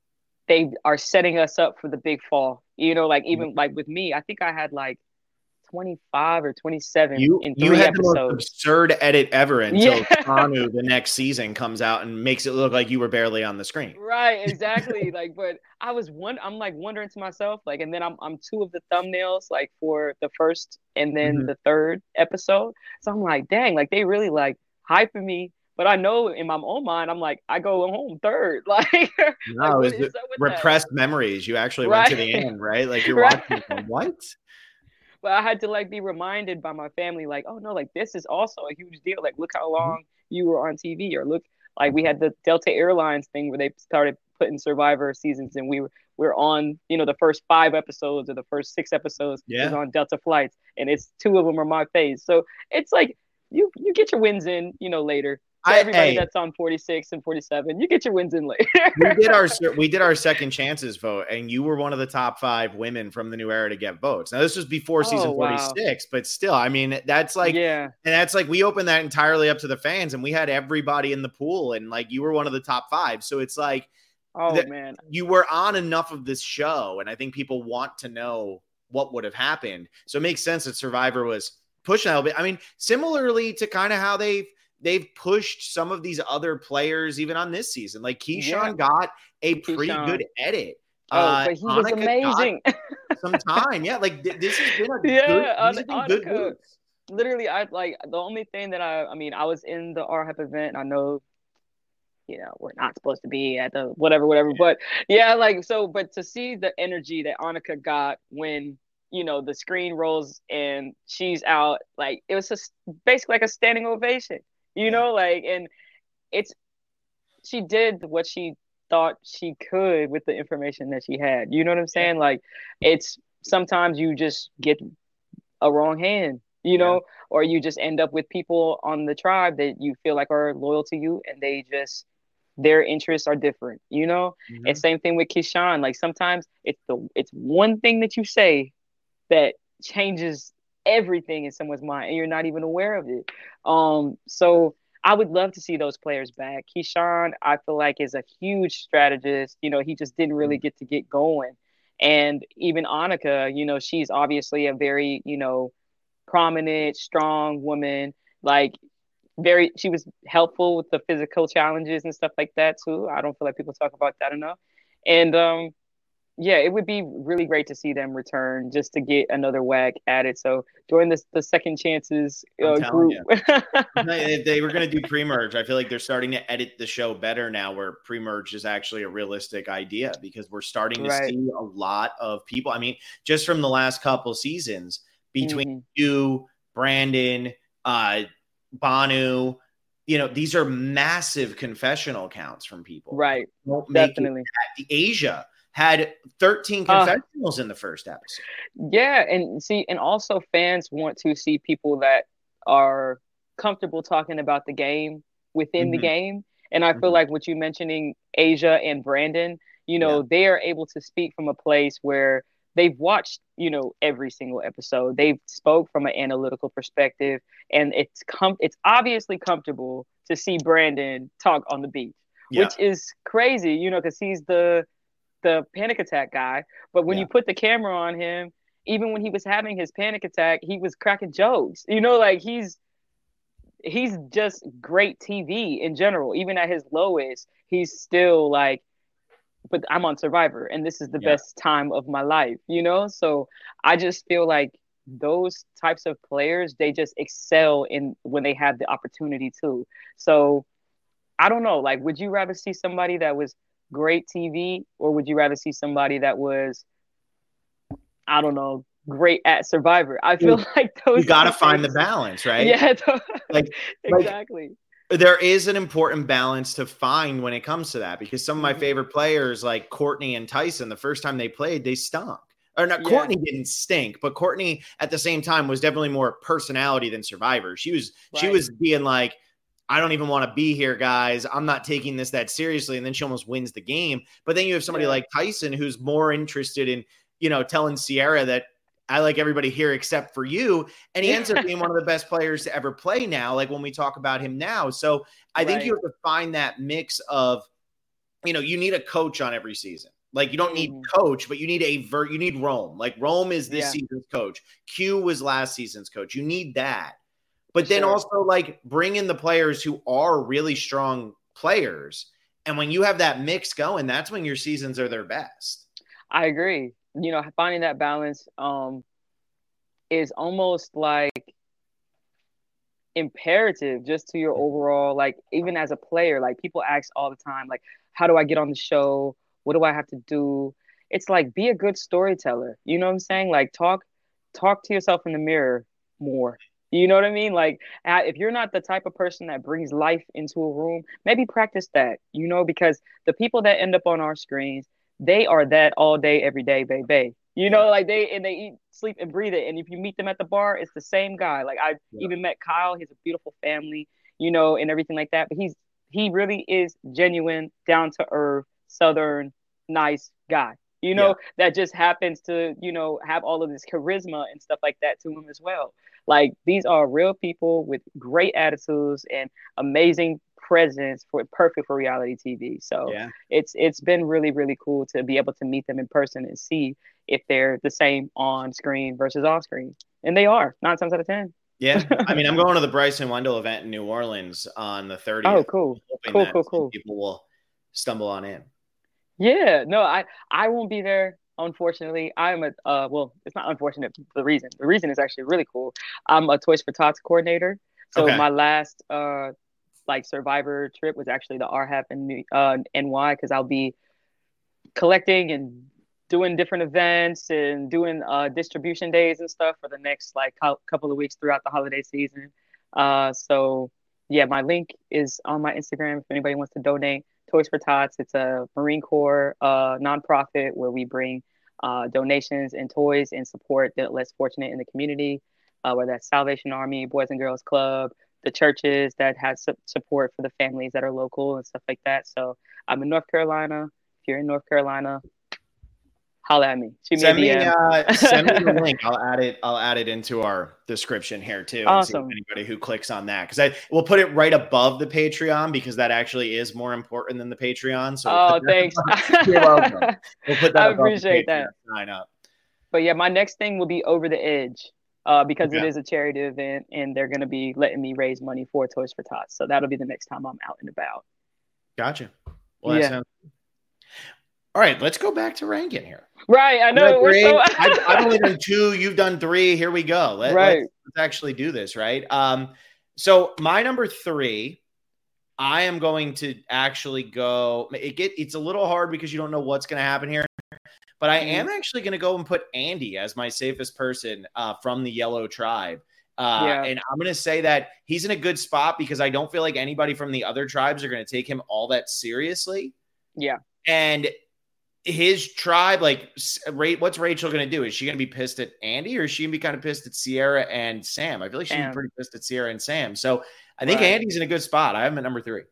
they are setting us up for the big fall, you know, like even mm-hmm. like with me, I think I had like twenty-five or twenty-seven you, in you three had episodes. The most absurd edit ever until Yeah. Banu the next season comes out and makes it look like you were barely on the screen. Right, exactly. Like, but I was one. I'm like wondering to myself, like, and then I'm I'm two of the thumbnails, like for the first and then Mm-hmm. the third episode. So I'm like, dang, like they really like hyping me. But I know in my own mind, I'm like, I go home third. Like, No, like it what was is up with repressed memories. You actually Right. went to the end, right? Like you're Right. watching going, what? But I had to like be reminded by my family, like, oh no, like this is also a huge deal. Like, look how long you were on T V, or look, like we had the Delta Airlines thing where they started putting Survivor seasons, and we were we're on, you know, the first five episodes or the first six episodes Yeah. is on Delta flights, and it's two of them are my face. So it's like you you get your wins in, you know, later. So I- everybody hey. that's on forty-six and forty-seven, you get your wins in later. we did our we did our second chances vote, and you were one of the top five women from the new era to get votes. Now this was before season Oh, wow. forty-six, but still, I mean, that's like, yeah. and that's like we opened that entirely up to the fans, and we had everybody in the pool, and like you were one of the top five. So it's like Oh that- man. you were on enough of this show, and I think people want to know what would have happened. So it makes sense that Survivor was pushing a little bit. I mean, similarly to kind of how they've they've pushed some of these other players even on this season. Like Keyshawn Yeah. got a pretty Keyshawn. good edit. Oh, Uh, but he was Annika amazing. got some time. Yeah, like th- this has been a Yeah, good, An- these have been good Annika. moves. Literally, I like the only thing that I, I mean, I was in the R H E P event. And I know, you know, we're not supposed to be at the whatever, whatever. But yeah, like so. But to see the energy that Annika got when you know the screen rolls and she's out, like it was just basically like a standing ovation. You Yeah. know, like and it's she did what she thought she could with the information that she had. You know what I'm saying? Like it's sometimes you just get a wrong hand, you know, yeah. or you just end up with people on the tribe that you feel like are loyal to you, and they just their interests are different, you know. Mm-hmm. And same thing with Keyshawn. Like sometimes it's the it's one thing that you say that changes everything in someone's mind, and you're not even aware of it. Um, so I would love to see those players back. Keyshawn, I feel like, is a huge strategist. You know, he just didn't really get to get going. And even Annika, you know, she's obviously a very, you know, prominent, strong woman. Like, very, she was helpful with the physical challenges and stuff like that too. I don't feel like people talk about that enough. And um, yeah, it would be really great to see them return just to get another whack at it. So join the the second chances uh, group. If they were going to do pre-merge, I feel like they're starting to edit the show better now, where pre-merge is actually a realistic idea, because we're starting to right. see a lot of people. I mean, just from the last couple seasons between mm-hmm. you, Brandon, uh, Banu, you know, these are massive confessional counts from people. Right. Definitely. The Asia had thirteen confessionals uh, in the first episode. Yeah, and see, and also fans want to see people that are comfortable talking about the game within mm-hmm. the game. And I feel mm-hmm. like what you mentioning Asia and Brandon, you know, yeah. they are able to speak from a place where they've watched, you know, every single episode. They've spoke from an analytical perspective, and it's com- it's obviously comfortable to see Brandon talk on the beach, yeah. which is crazy, you know, because he's the the panic attack guy. But when yeah. you put the camera on him, even when he was having his panic attack, he was cracking jokes, you know, like he's he's just great T V in general. Even at his lowest, he's still like, but I'm on Survivor and this is the yeah. best time of my life, you know? So I just feel like those types of players, they just excel in when they have the opportunity to. So I don't know, like, would you rather see somebody that was great T V, or would you rather see somebody that was, I don't know, great at Survivor? I feel you, like those you got to find the balance, right? Yeah, like exactly. Like, there is an important balance to find when it comes to that, because some of my mm-hmm. favorite players, like Courtney and Tyson, the first time they played, they stunk. Or not, yeah. Courtney didn't stink, but Courtney at the same time was definitely more personality than Survivor. She was right. she was being like, I don't even want to be here, guys. I'm not taking this that seriously. And then she almost wins the game. But then you have somebody yeah. like Tyson, who's more interested in, you know, telling Sierra that I like everybody here except for you. And he ends up being one of the best players to ever play now, like when we talk about him now. So I right. think you have to find that mix of, you know, you need a coach on every season. Like you don't need Mm. coach, but you need a ver- you need Rome. Like Rome is this Yeah. season's coach. Q was last season's coach. You need that. But then Sure. also like bring in the players who are really strong players. And when you have that mix going, that's when your seasons are their best. I agree. You know, finding that balance um, is almost like imperative just to your overall, like, even as a player. Like, people ask all the time, like, how do I get on the show? What do I have to do? It's like, be a good storyteller. You know what I'm saying? Like, talk, talk to yourself in the mirror more. You know what I mean? Like, uh, if you're not the type of person that brings life into a room, maybe practice that, you know, because the people that end up on our screens, they are that all day, every day, baby. You know, like they and they eat, sleep, and breathe it. And if you meet them at the bar, it's the same guy. Like I Yeah. even met Kyle. He's a beautiful family, you know, and everything like that. But he's he really is genuine, down to earth, Southern, nice guy. You know, Yeah. that just happens to, you know, have all of this charisma and stuff like that to him as well. Like, these are real people with great attitudes and amazing presence, for perfect for reality T V. So Yeah. it's it's been really, really cool to be able to meet them in person and see if they're the same on screen versus off screen. And they are, nine times out of ten. Yeah. I mean, I'm going to the Bryson Wendell event in New Orleans on the thirtieth. Oh, cool. Hoping Cool, that cool, some cool. people will stumble on in. Yeah, no, I I won't be there, unfortunately. I'm a uh well, it's not unfortunate, the reason. The reason is actually really cool. I'm a Toys for Tots coordinator. So Okay. my last uh like Survivor trip was actually the R HAP in New, uh N Y, because I'll be collecting and doing different events and doing uh distribution days and stuff for the next like co- couple of weeks throughout the holiday season. Uh so yeah, my link is on my Instagram if anybody wants to donate. Toys for Tots. It's a Marine Corps uh, nonprofit where we bring uh, donations and toys and support the less fortunate in the community, uh, whether that's Salvation Army, Boys and Girls Club, the churches that have su- support for the families that are local and stuff like that. So I'm in North Carolina. If you're in North Carolina, holla at me. Shoot Send me me, a D M. uh, send me the link. I'll add it. I'll add it into our description here too. And see if Awesome. anybody who clicks on that, because I we'll put it right above the Patreon, because that actually is more important than the Patreon. So we'll Oh, put that thanks. above- You're welcome. We'll put that I above the appreciate that. Patreon. Sign up. But yeah, my next thing will be Over the Edge, uh, because it Okay. is a charity event and they're going to be letting me raise money for Toys for Tots. So that'll be the next time I'm out and about. Gotcha. Well, that Yeah. sounds. All right, let's go back to ranking here. Right. I You know. got We're three. so I've, I've only done two. You've done three. Here we go. Let, Right. let's, let's actually do this, right? Um, so my number three, I am going to actually go. It get it's a little hard because you don't know what's going to happen here, but I am actually going to go and put Andy as my safest person uh, from the Yellow Tribe. Uh, Yeah. And I'm going to say that he's in a good spot because I don't feel like anybody from the other tribes are going to take him all that seriously. Yeah. And his tribe, like, what's Rachel going to do? Is she going to be pissed at Andy, or is she going to be kind of pissed at Sierra and Sam? I feel like she's Sam. pretty pissed at Sierra and Sam. So I think Right. Andy's in a good spot. I have him at number three.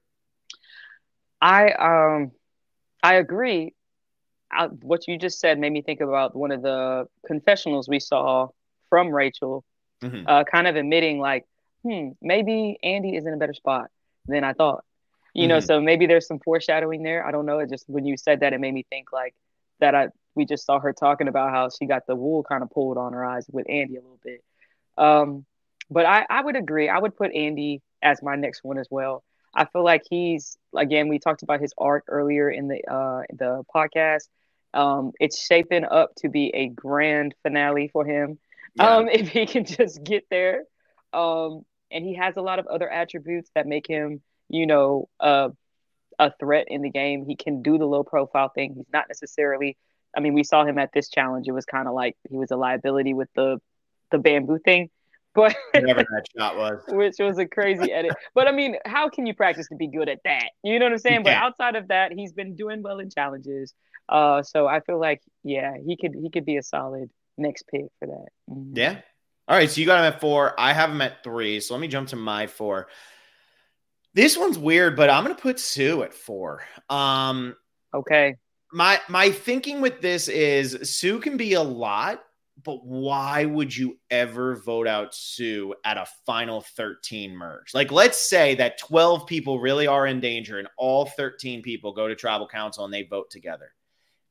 I um I agree. I, what you just said made me think about one of the confessionals we saw from Rachel, Mhm. uh, kind of admitting like, hmm, maybe Andy is in a better spot than I thought. You know, Mhm. so maybe there's some foreshadowing there. I don't know. It just, when you said that, it made me think like that. I we just saw her talking about how she got the wool kind of pulled on her eyes with Andy a little bit. Um, but I I would agree. I would put Andy as my next one as well. I feel like he's, again, we talked about his arc earlier in the uh the podcast. Um, it's shaping up to be a grand finale for him. Yeah. Um, if he can just get there. Um, and he has a lot of other attributes that make him, you know, uh, a threat in the game. He can do the low profile thing. He's not necessarily, I mean, we saw him at this challenge. It was kind of like he was a liability with the the bamboo thing, but Whatever that shot was. which was a crazy edit. But I mean, how can you practice to be good at that? You know what I'm saying? But can't. outside of that, he's been doing well in challenges. Uh, so I feel like, yeah, he could he could be a solid next pick for that. Mhm. Yeah. All right. So you got him at four. I have him at three. So let me jump to my four. This one's weird, but I'm going to put Sue at four. Um, Okay. my my thinking with this is Sue can be a lot, but why would you ever vote out Sue at a final thirteen merge? Like, let's say that twelve people really are in danger and all thirteen people go to tribal council and they vote together.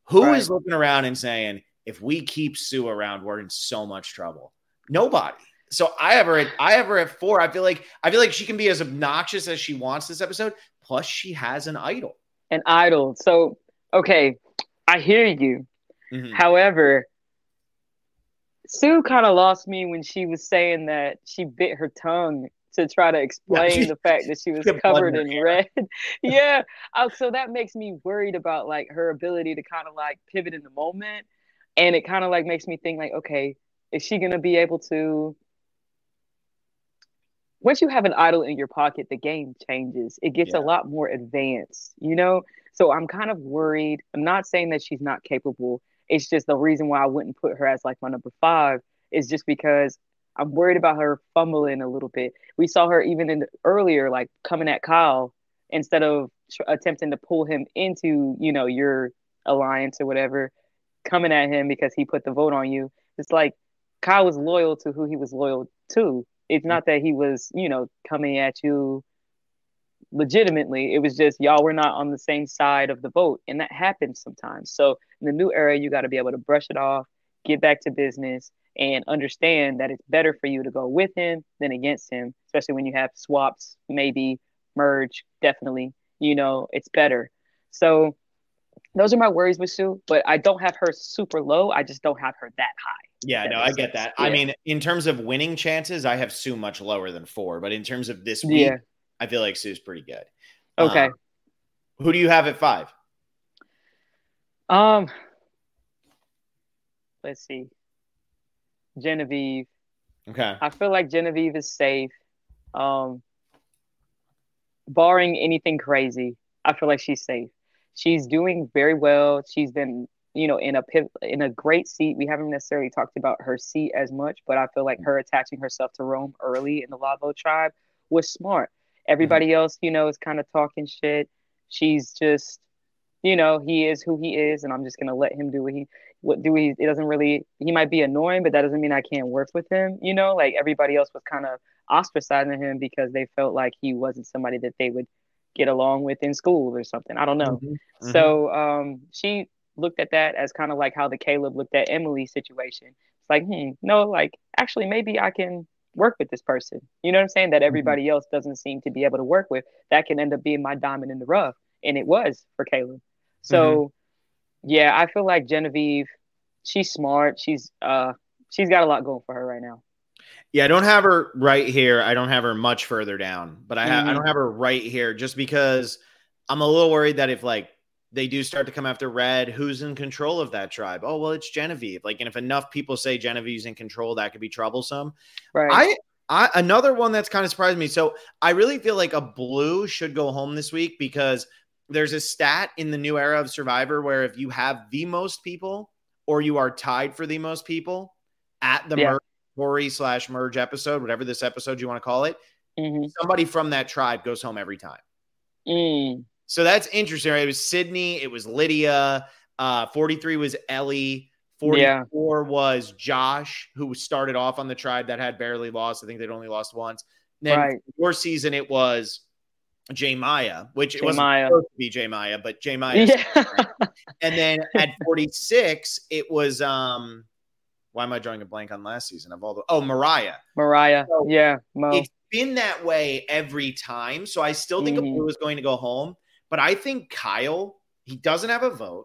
Who Right. is looking around and saying, if we keep Sue around, we're in so much trouble? Nobody. So I have her at I have her at four. I feel like I feel like she can be as obnoxious as she wants this episode. Plus, she has an idol. An idol. So okay, I hear you. Mhm. However, Sue kind of lost me when she was saying that she bit her tongue to try to explain she- the fact that she was she had blood covered in her in red. yeah. Uh, so that makes me worried about like her ability to kind of like pivot in the moment. And it kind of like makes me think like, okay, is she going to be able to once you have an idol in your pocket, the game changes. It gets Yeah. a lot more advanced, you know? So I'm kind of worried. I'm not saying that she's not capable. It's just the reason why I wouldn't put her as like my number five is just because I'm worried about her fumbling a little bit. We saw her even in the, earlier, like coming at Kyle instead of tr- attempting to pull him into, you know, your alliance or whatever, coming at him because he put the vote on you. It's like Kyle was loyal to who he was loyal to. It's not that he was, you know, coming at you legitimately. It was just y'all were not on the same side of the vote, and that happens sometimes. So in the new era, you got to be able to brush it off, get back to business, and understand that it's better for you to go with him than against him, especially when you have swaps, maybe merge, definitely. You know, it's better. So those are my worries with Sue, but I don't have her super low. I just don't have her that high. Yeah, That no, I makes get sense. that. I Yeah. mean, in terms of winning chances, I have Sue much lower than four. But in terms of this week, Yeah. I feel like Sue's pretty good. Okay. Um, who do you have at five? Um, let's see. Genevieve. Okay. I feel like Genevieve is safe. Um, barring anything crazy, I feel like she's safe. She's doing very well. She's been, you know, in a piv- in a great seat. We haven't necessarily talked about her seat as much, but I feel like her attaching herself to Rome early in the Lavo tribe was smart. Everybody else, you know, is kind of talking shit. She's just, you know, he is who he is, and I'm just gonna let him do what he what do he. It doesn't really. He might be annoying, but that doesn't mean I can't work with him. You know, like everybody else was kind of ostracizing him because they felt like he wasn't somebody that they would get along with in school or something. I don't know. Mhm. So um, she looked at that as kind of like how the Caleb looked at Emily's situation. It's like, hmm, no, like actually maybe I can work with this person. You know what I'm saying? That everybody else doesn't seem to be able to work with. That can end up being my diamond in the rough. And it was for Caleb. So yeah, I feel like Genevieve, she's smart. She's uh she's got a lot going for her right now. Yeah, I don't have her right here. I don't have her much further down, but I ha- I Mhm. don't have her right here just because I'm a little worried that if like they do start to come after Red, who's in control of that tribe? Oh, well, it's Genevieve. Like, and if enough people say Genevieve's in control, that could be troublesome. Right. I I another one that's kind of surprised me. So I really feel like a blue should go home this week because there's a stat in the new era of Survivor where if you have the most people or you are tied for the most people at the Yeah. merge Tory slash merge episode, whatever this episode you want to call it, hmm somebody from that tribe goes home every time. Mm. So that's interesting. Right? It was Sydney, it was Lydia, uh, forty-three was Ellie, forty-four Yeah. was Josh, who started off on the tribe that had barely lost. I think they'd only lost once. Then Right. your season, it was J Maya, which it wasn't Maya. supposed to be J Maya, but J Maya. Yeah. And then at forty-six, it was um why am I drawing a blank on last season of all the oh Mariah. Mariah. So yeah. Mo. It's been that way every time. So I still think Mhm. a blue is going to go home, but I think Kyle, he doesn't have a vote.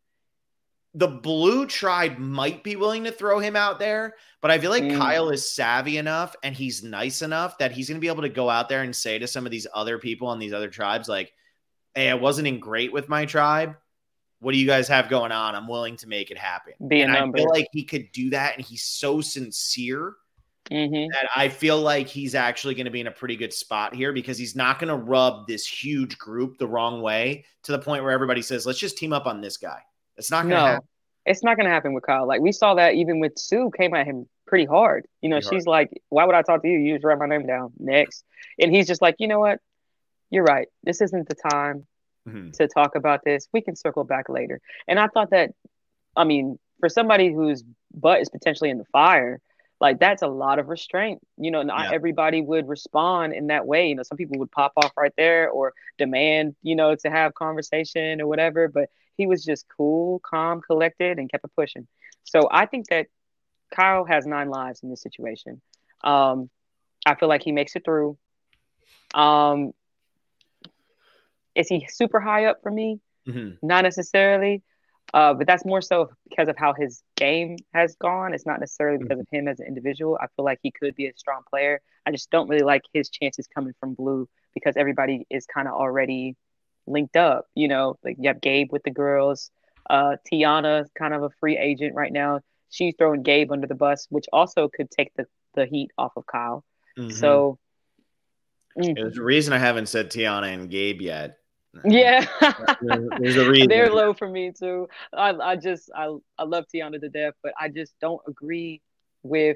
The blue tribe might be willing to throw him out there, but I feel like Mm. Kyle is savvy enough and he's nice enough that he's going to be able to go out there and say to some of these other people on these other tribes, like, hey, I wasn't in great with my tribe. What do you guys have going on? I'm willing to make it happen. Be a and number. I feel like he could do that, and he's so sincere hmm that I feel like he's actually going to be in a pretty good spot here because he's not going to rub this huge group the wrong way to the point where everybody says, let's just team up on this guy. It's not going to No, happen. it's not going to happen with Kyle. Like we saw that even with Sue came at him pretty hard. You know, Pretty she's like, why would I talk to you? You just write my name down next. And he's just like, you know what? You're right. This isn't the time Mhm. to talk about this. We can circle back later. And I thought that, I mean, for somebody whose butt is potentially in the fire, Like, that's a lot of restraint. You know, not Yeah. everybody would respond in that way. You know, some people would pop off right there or demand, you know, to have conversation or whatever. But he was just cool, calm, collected, and kept it pushing. So I think that Kyle has nine lives in this situation. Um, I feel like he makes it through. Um, is he super high up for me? Mm-hmm. Not necessarily. Uh, but that's more so because of how his game has gone. It's not necessarily because of him as an individual. I feel like he could be a strong player. I just don't really like his chances coming from blue because everybody is kind of already linked up. You know, like you have Gabe with the girls. Uh, Tiana is kind of a free agent right now. She's throwing Gabe under the bus, which also could take the, the heat off of Kyle. Mm-hmm. So mm. There's a reason I haven't said Tiana and Gabe yet. Yeah, there's a reason. They're low for me too. I I just I I love Tiana to death, but I just don't agree with.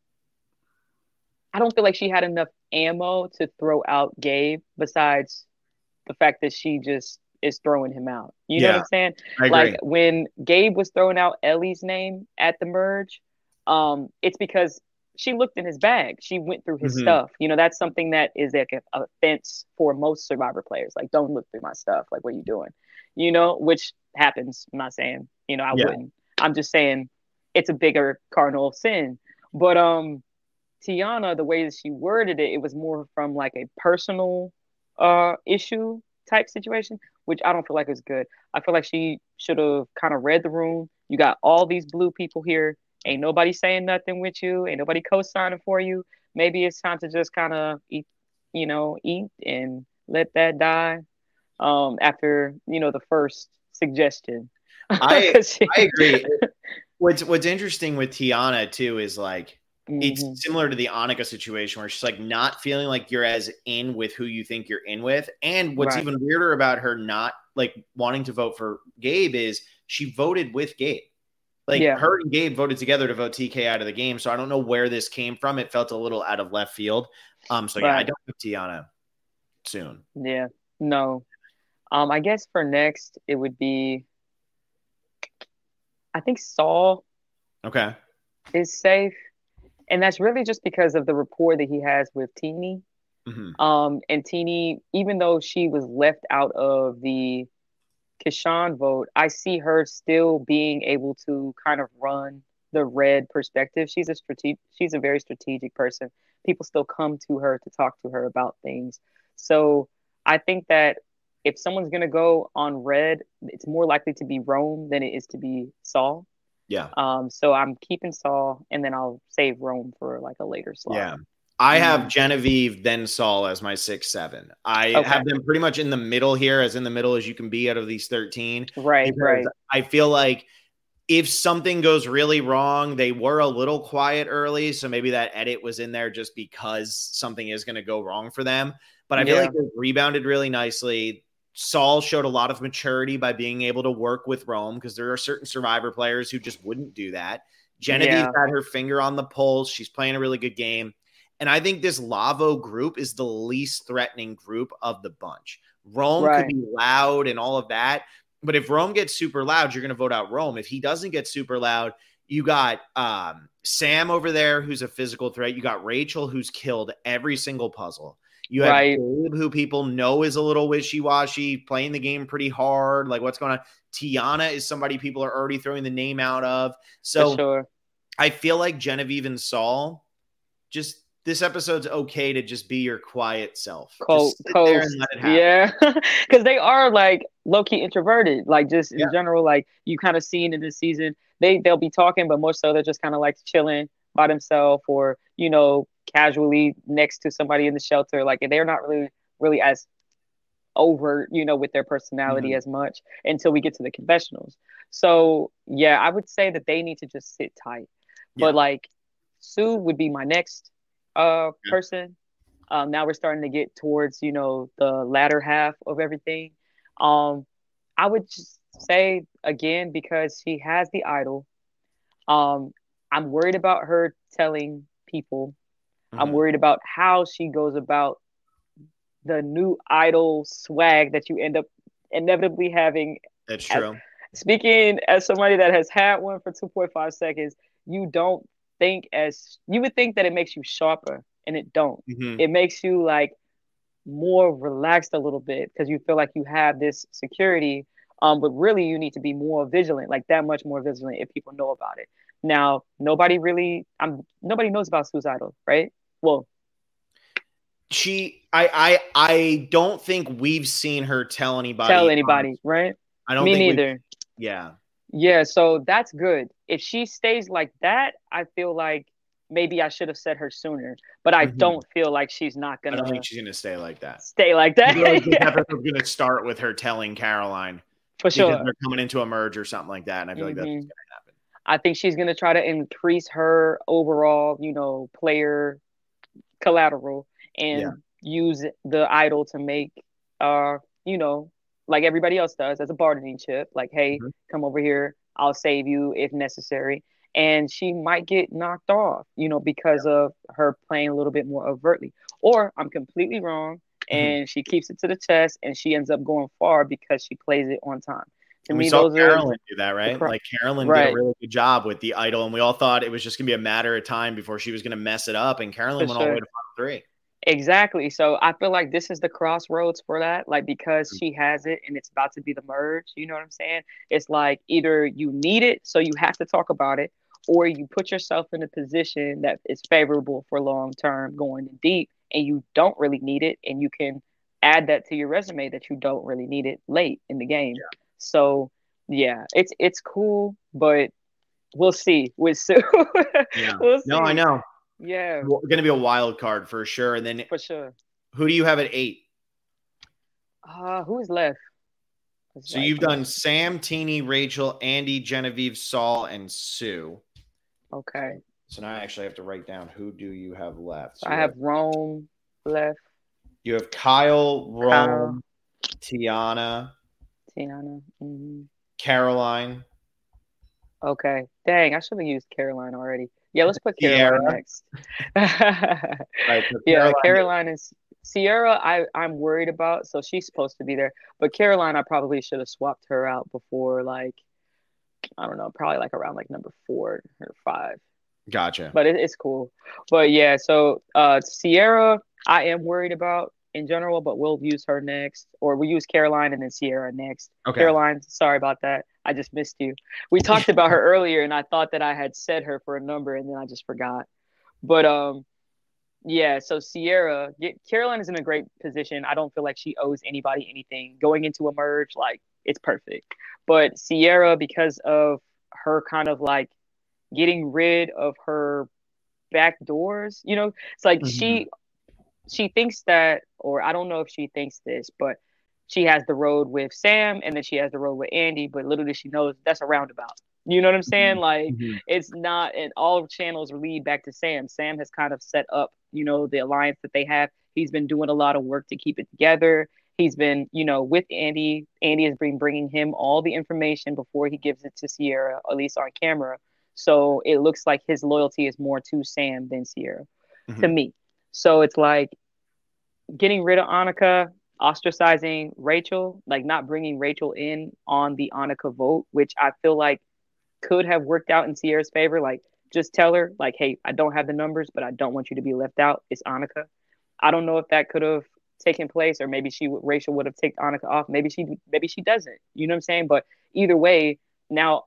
I don't feel like she had enough ammo to throw out Gabe. Besides the fact that she just is throwing him out. You yeah, know what I'm saying? I agree. Like when Gabe was throwing out Ellie's name at the merge, um, it's because she looked in his bag. She went through his mm-hmm. stuff. You know, that's something that is like an offense for most Survivor players. Like, don't look through my stuff. Like, what are you doing? You know, which happens. I'm not saying, you know, I yeah. wouldn't. I'm just saying it's a bigger cardinal sin. But um, Tiana, the way that she worded it, it was more from like a personal uh issue type situation, which I don't feel like is good. I feel like she should have kind of read the room. You got all these blue people here. Ain't nobody saying nothing with you. Ain't nobody co-signing for you. Maybe it's time to just kind of eat, you know, eat and let that die. Um, after you know the first suggestion. I she... I agree. What's What's interesting with Tiana too is like mm-hmm. it's similar to the Annika situation where she's like not feeling like you're as in with who you think you're in with. And what's right. even weirder about her not like wanting to vote for Gabe is she voted with Gabe. Like yeah. her and Gabe voted together to vote T K out of the game. So I don't know where this came from. It felt a little out of left field. Um, so yeah, right. I don't pick Tiana soon. Yeah, no. Um, I guess for next it would be, I think Saul. Okay. Is safe, and that's really just because of the rapport that he has with Teenie. Mm-hmm. Um, and Teenie, even though she was left out of the Keshawn vote, I see her still being able to kind of run the red perspective. She's a strate- she's a very strategic person. People still come to her to talk to her about things. So I think that if someone's going to go on red, it's more likely to be Rome than it is to be Saul. Yeah. Um. So I'm keeping Saul, and then I'll save Rome for like a later slot. Yeah. I have Genevieve, then Saul as my six, seven. I okay. have them pretty much in the middle here, as in the middle as you can be out of these thirteen. Right, right. I feel like if something goes really wrong, they were a little quiet early. So maybe that edit was in there just because something is going to go wrong for them. But I feel yeah. like they rebounded really nicely. Saul showed a lot of maturity by being able to work with Rome because there are certain Survivor players who just wouldn't do that. Genevieve yeah. had her finger on the pulse. She's playing a really good game. And I think this Lavo group is the least threatening group of the bunch. Rome right. could be loud and all of that. But if Rome gets super loud, you're going to vote out Rome. If he doesn't get super loud, you got um, Sam over there, who's a physical threat. You got Rachel, who's killed every single puzzle. You have right. Gabe, who people know is a little wishy-washy, playing the game pretty hard. Like, what's going on? Tiana is somebody people are already throwing the name out of. So sure. I feel like Genevieve and Saul just – this episode's okay to just be your quiet self. Coast, just sit coast. there and let it happen. Yeah, because they are like low-key introverted. Like just in yeah. general, like you kind of seen in this season, they they'll be talking, but more so they're just kind of like chilling by themselves, or you know, casually next to somebody in the shelter. Like they're not really really as overt, you know, with their personality mm-hmm. as much until we get to the confessionals. So yeah, I would say that they need to just sit tight. Yeah. But like Sue would be my next uh person. Um now we're starting to get towards, you know, the latter half of everything. um I would just say again, because she has the idol, um I'm worried about her telling people. mm-hmm. I'm worried about how she goes about the new idol swag that you end up inevitably having. That's true. As, speaking as somebody that has had one for two point five seconds, you don't think as you would think that it makes you sharper, and it don't. Mm-hmm. It makes you like more relaxed a little bit because you feel like you have this security. Um, but really, you need to be more vigilant, like that much more vigilant if people know about it. Now, nobody really, I'm nobody knows about Suicidal, right? Well, she, I, I, I don't think we've seen her tell anybody. Tell anybody, um, right? I don't. Me think neither. Yeah. Yeah. So that's good. If she stays like that, I feel like maybe I should have said her sooner, but I mm-hmm. don't feel like she's not gonna. I don't think she's gonna stay like that. Stay like that. Like the episode was gonna start with her telling Caroline for sure they're coming into a merge or something like that, and I feel mm-hmm. like that's what's gonna happen. I think she's gonna try to increase her overall, you know, player collateral and yeah. use the idol to make, uh, you know, like everybody else does as a bargaining chip. Like, hey, mm-hmm. come over here, I'll save you if necessary. And she might get knocked off, you know, because yeah. of her playing a little bit more overtly. Or I'm completely wrong, and mm-hmm. she keeps it to the chest, and she ends up going far because she plays it on time. To and me, we saw those Carolyn are, do that, right? Pro- like Carolyn right. did a really good job with the idol, and we all thought it was just going to be a matter of time before she was going to mess it up, and Carolyn For went sure. all the way to final three. Exactly. So I feel like this is the crossroads for that. Like, because mm-hmm. she has it and it's about to be the merge, you know what I'm saying? It's like either you need it, so you have to talk about it, or you put yourself in a position that is favorable for long term going in deep, and you don't really need it, and you can add that to your resume that you don't really need it late in the game. Yeah. So yeah, it's it's cool, but we'll see with Sue. yeah. We'll see. No, I know. Yeah, well, going to be a wild card for sure. And then for sure, who do you have at eight? Uh who's left? So you've done Sam, Teeny, Rachel, Andy, Genevieve, Saul, and Sue. Okay. So now I actually have to write down who do you have left. So I have, have Rome left. You have Kyle, Rome, Kyle. Tiana. Tiana. Mm-hmm. Caroline. Okay. Dang, I should have used Caroline already. Yeah, let's put Caroline Sierra. next. right, so yeah, Caroline, Caroline is Sierra. I I'm worried about, so she's supposed to be there. But Caroline, I probably should have swapped her out before, like I don't know, probably like around like number four or five. Gotcha. But it, it's cool. But yeah, so uh, Sierra, I am worried about in general, but we'll use her next, or we'll use Caroline and then Sierra next. Okay. Caroline, sorry about that. I just missed you. We talked about her earlier, and I thought that I had said her for a number, and then I just forgot. But um, yeah. So Sierra, get, Caroline is in a great position. I don't feel like she owes anybody anything going into a merge. Like it's perfect. But Sierra, because of her kind of like getting rid of her back doors, you know, it's like mm-hmm. she. She thinks that, or I don't know if she thinks this, but she has the road with Sam and then she has the road with Andy, but little does she know that's a roundabout. You know what I'm saying? Mm-hmm. Like mm-hmm. it's not, and all channels lead back to Sam. Sam has kind of set up, you know, the alliance that they have. He's been doing a lot of work to keep it together. He's been, you know, with Andy. Andy has been bringing him all the information before he gives it to Sierra, at least on camera. So it looks like his loyalty is more to Sam than Sierra, mm-hmm. to me. So it's like getting rid of Annika, ostracizing Rachel, like not bringing Rachel in on the Annika vote, which I feel like could have worked out in Sierra's favor. Like, just tell her, like, hey, I don't have the numbers, but I don't want you to be left out. It's Annika. I don't know if that could have taken place, or maybe she, Rachel would have taken Annika off. Maybe she, maybe she doesn't. You know what I'm saying? But either way, now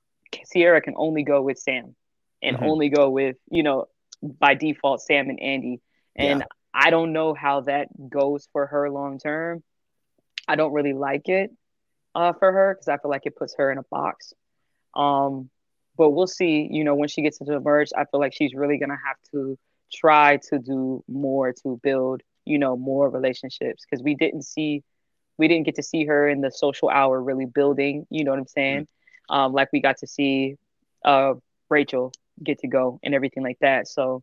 Sierra can only go with Sam, and mm-hmm. only go with, you know, by default, Sam and Andy. And yeah. I don't know how that goes for her long term. I don't really like it uh, for her because I feel like it puts her in a box. Um, but we'll see. You know, when she gets into the merge, I feel like she's really gonna have to try to do more to build, you know, more relationships, because we didn't see, we didn't get to see her in the social hour really building. You know what I'm saying? Mm-hmm. Um, like we got to see uh, Rachel get to go and everything like that. So.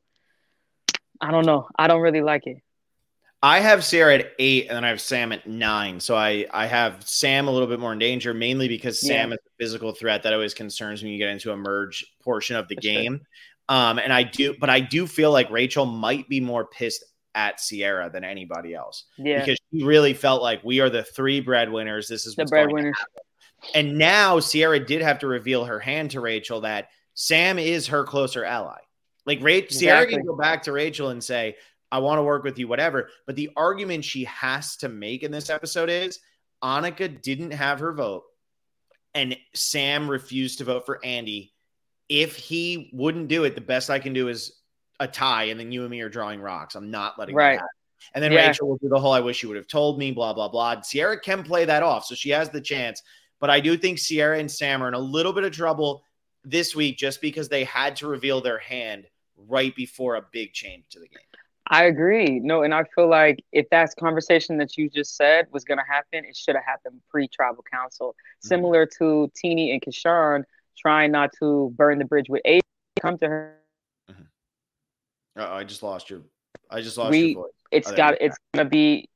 I don't know. I don't really like it. I have Sierra at eight, and then I have Sam at nine. So I, I have Sam a little bit more in danger, mainly because Sam yeah. is a physical threat that always concerns me when you get into a merge portion of the For game. Sure. Um, and I do, but I do feel like Rachel might be more pissed at Sierra than anybody else. Yeah. Because she really felt like we are the three breadwinners. This is what's the breadwinners. And now Sierra did have to reveal her hand to Rachel that Sam is her closer ally. Like Rachel, exactly. Ciara can go back to Rachel and say, I want to work with you, whatever. But the argument she has to make in this episode is Annika didn't have her vote and Sam refused to vote for Andy. If he wouldn't do it, the best I can do is a tie, and then you and me are drawing rocks. I'm not letting right. that happen. And then yeah. Rachel will do the whole, I wish you would have told me, blah, blah, blah. Ciara can play that off, so she has the chance. But I do think Ciara and Sam are in a little bit of trouble this week just because they had to reveal their hand right before a big change to the game. I agree. No, and I feel like if that conversation that you just said was going to happen, it should have happened pre-tribal council. Mm-hmm. Similar to Teenie and Keshawn trying not to burn the bridge with A. Come to her. Mm-hmm. Uh-oh, I just lost your. I just lost we, your voice. It's oh, got. It's gonna be.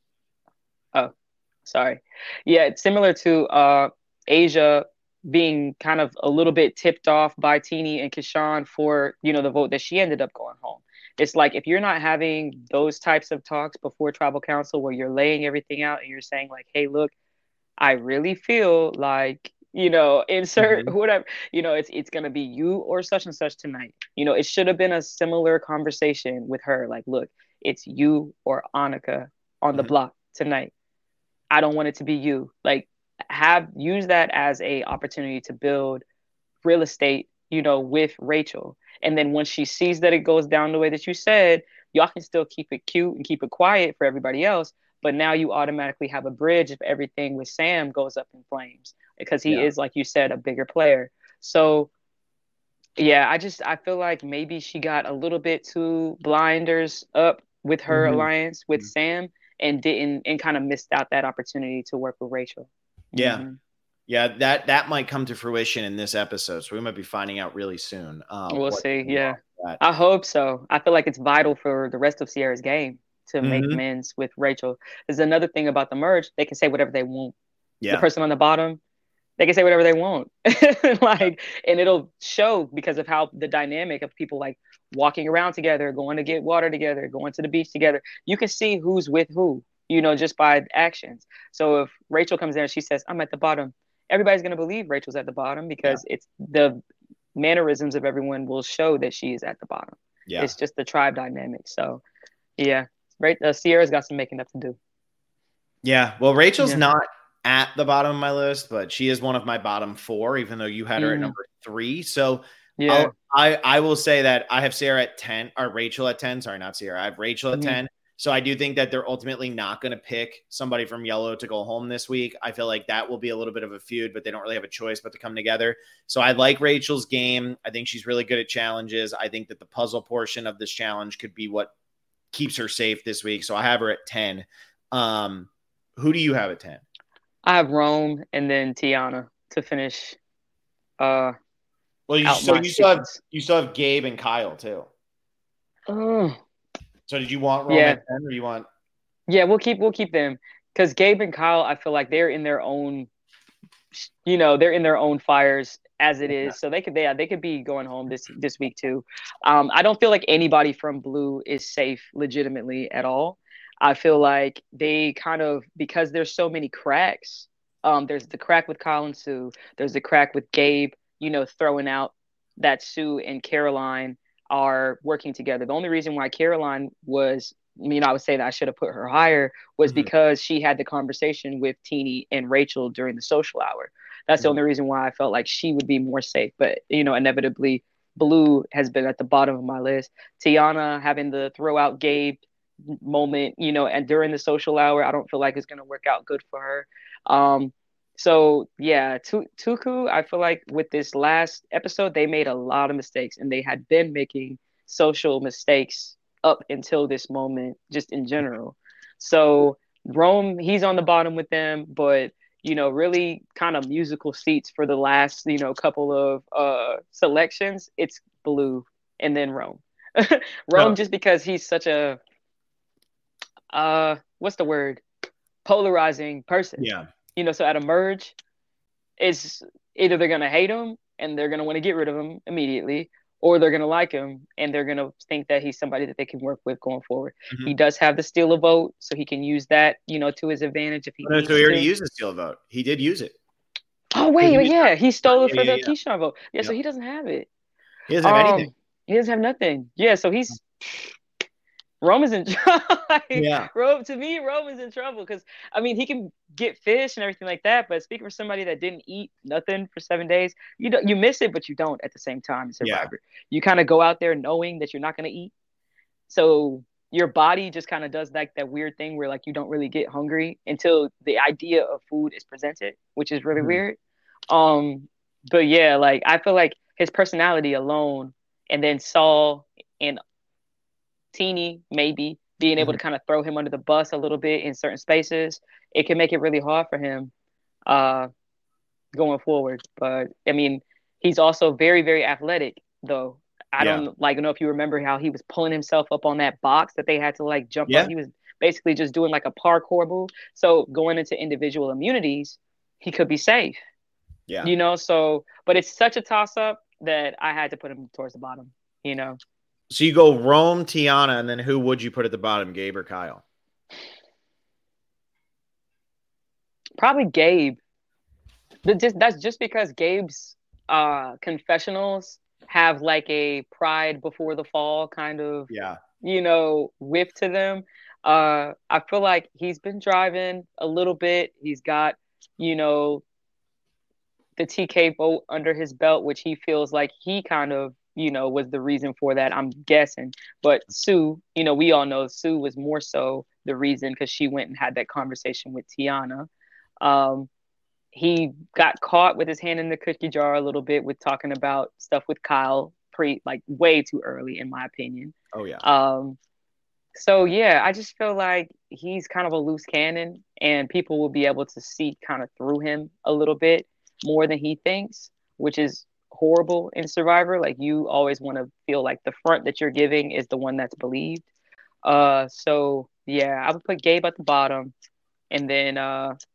Oh, sorry. Yeah, it's similar to uh, Asia being kind of a little bit tipped off by Teenie and Keshawn for, you know, the vote that she ended up going home. It's like, if you're not having those types of talks before tribal council where you're laying everything out and you're saying like, hey, look, I really feel like, you know, insert mm-hmm. whatever, you know, it's it's going to be you or such and such tonight. You know, it should have been a similar conversation with her. Like, look, it's you or Annika on the mm-hmm. block tonight. I don't want it to be you. Like, have use that as a opportunity to build real estate, you know, with Rachel. And then once she sees that it goes down the way that you said, y'all can still keep it cute and keep it quiet for everybody else. But now you automatically have a bridge if everything with Sam goes up in flames, because he yeah. is, like you said, a bigger player. So, yeah, I just, I feel like maybe she got a little bit too blinders up with her mm-hmm. alliance with mm-hmm. Sam and didn't, and kind of missed out that opportunity to work with Rachel. Yeah. Mm-hmm. Yeah, that that might come to fruition in this episode. So we might be finding out really soon. Um, we'll see. Yeah. I hope so. I feel like it's vital for the rest of Ciara's game to mm-hmm. make amends with Rachel. There's another thing about the merge. They can say whatever they want. Yeah. The person on the bottom, they can say whatever they want. like, and it'll show because of how the dynamic of people like walking around together, going to get water together, going to the beach together. You can see who's with who, you know, just by actions. So if Rachel comes in and she says, I'm at the bottom, everybody's going to believe Rachel's at the bottom because yeah. it's the mannerisms of everyone will show that she is at the bottom. Yeah. It's just the tribe dynamic. So, yeah, right. Uh, Ciara's got some making up to do. Yeah. Well, Rachel's yeah. not at the bottom of my list, but she is one of my bottom four, even though you had her mm. at number three. So, yeah, I'll, I I will say that I have Ciara at ten, or Rachel at ten. Sorry, not Ciara. I have Rachel at mm. ten. So I do think that they're ultimately not going to pick somebody from Yellow to go home this week. I feel like that will be a little bit of a feud, but they don't really have a choice but to come together. So I like Rachel's game. I think she's really good at challenges. I think that the puzzle portion of this challenge could be what keeps her safe this week. So I have her at ten. Um, who do you have at ten? I have Rome and then Tiana to finish. Uh, well, you, so you still, have, you still have Gabe and Kyle too. Oh. So did you want Rome yeah. at ten, or you want? Yeah, we'll keep we'll keep them because Gabe and Kyle, I feel like they're in their own, you know, they're in their own fires as it is. So they could they yeah, they could be going home this this week too. Um, I don't feel like anybody from Blue is safe legitimately at all. I feel like they kind of, because there's so many cracks. Um, there's the crack with Kyle and Sue. There's the crack with Gabe, you know, throwing out that Sue and Caroline are working together. The only reason why Caroline was, I mean, I would say that I should have put her higher was mm-hmm. because she had the conversation with Teenie and Rachel during the social hour. That's mm-hmm. the only reason why I felt like she would be more safe. But, you know, inevitably, Blue has been at the bottom of my list. Tiana having the throw out Gabe moment, you know, and during the social hour, I don't feel like it's going to work out good for her. Um, So, yeah, Tuku, I feel like with this last episode, they made a lot of mistakes, and they had been making social mistakes up until this moment, just in general. So, Rome, he's on the bottom with them, but, you know, really kind of musical seats for the last, you know, couple of uh, selections, it's Blue and then Rome. Rome, oh. just because he's such a, uh, what's the word? Polarizing person. Yeah. You know, so at a merge, it's either they're going to hate him and they're going to want to get rid of him immediately, or they're going to like him and they're going to think that he's somebody that they can work with going forward. Mm-hmm. He does have the steal a vote, so he can use that, you know, to his advantage if he oh, needs so he already to. used the steal a vote. He did use it. Oh, wait, he yeah. He stole it for yeah, the yeah. Keyshawn vote. Yeah, yep. so he doesn't have it. He doesn't have um, anything. He doesn't have nothing. Yeah, so he's Roman's in trouble. like, Yeah. Rome, to me, Roman's in trouble because I mean he can get fish and everything like that, but speaking for somebody that didn't eat nothing for seven days, you don't you miss it, but you don't at the same time. Survivor, yeah. You kind of go out there knowing that you're not going to eat, so your body just kind of does like that weird thing where like you don't really get hungry until the idea of food is presented, which is really mm-hmm. weird. Um, but yeah, like I feel like his personality alone, and then Saul and Teeny maybe being able mm-hmm. to kind of throw him under the bus a little bit in certain spaces, it can make it really hard for him uh, going forward. But I mean, he's also very, very athletic though. I yeah. don't like know if you remember how he was pulling himself up on that box that they had to like jump yeah. up. He was basically just doing like a parkour move. So going into individual immunities, he could be safe. Yeah. You know, so but it's such a toss up that I had to put him towards the bottom, you know. So you go Rome, Tiana, and then who would you put at the bottom, Gabe or Kyle? Probably Gabe. Just, that's just because Gabe's uh, confessionals have like a pride before the fall kind of, yeah, you know, whiff to them. Uh, I feel like he's been driving a little bit. He's got, you know, the T K vote under his belt, which he feels like he kind of, you know, was the reason for that, I'm guessing. But Sue, you know, we all know Sue was more so the reason because she went and had that conversation with Tiana. Um, he got caught with his hand in the cookie jar a little bit with talking about stuff with Kyle pre like way too early, in my opinion. Oh, yeah. Um, so, yeah, I just feel like he's kind of a loose cannon and people will be able to see kind of through him a little bit more than he thinks, which is horrible in Survivor. Like you always want to feel like the front that you're giving is the one that's believed. Uh, so, yeah, I would put Gabe at the bottom and then uh, –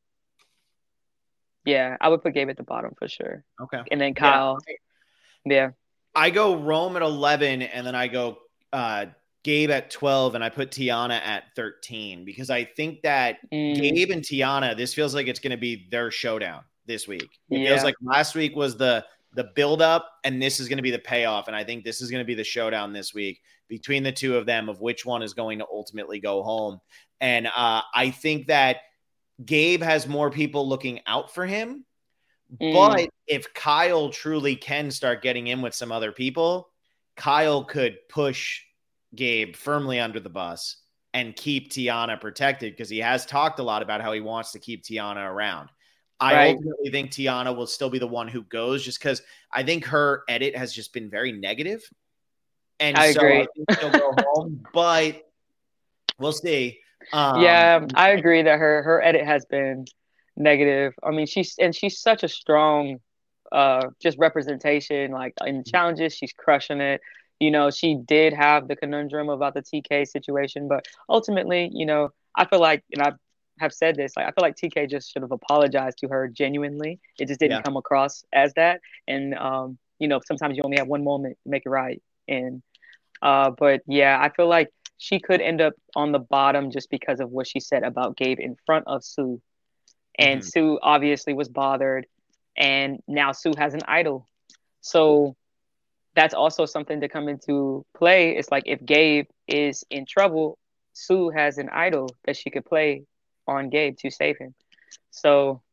yeah, I would put Gabe at the bottom for sure. Okay. And then Kyle. Yeah. yeah. I go Rome at eleven, and then I go uh, Gabe at twelve, and I put Tiana at thirteen because I think that mm. Gabe and Tiana, this feels like it's going to be their showdown this week. It yeah. feels like last week was the the build-up, and this is going to be the payoff, and I think this is going to be the showdown this week between the two of them of which one is going to ultimately go home. And uh, I think that Gabe has more people looking out for him, mm. but if Kyle truly can start getting in with some other people, Kyle could push Gabe firmly under the bus and keep Tiana protected because he has talked a lot about how he wants to keep Tiana around. I right. ultimately think Tiana will still be the one who goes just because I think her edit has just been very negative. And I so agree. I think she'll go home, but we'll see. Um, yeah, I agree that her her edit has been negative. I mean, she's and she's such a strong, uh, just representation. Like in challenges, she's crushing it. You know, she did have the conundrum about the T K situation, but ultimately, you know, I feel like, and I have said this, like I feel like T K just should have apologized to her genuinely. It just didn't yeah. come across as that, and um, you know, sometimes you only have one moment to make it right. And uh, but yeah, I feel like she could end up on the bottom just because of what she said about Gabe in front of Sue. And mm-hmm. Sue obviously was bothered. And now Sue has an idol. So that's also something to come into play. It's like if Gabe is in trouble, Sue has an idol that she could play on Gabe to save him. So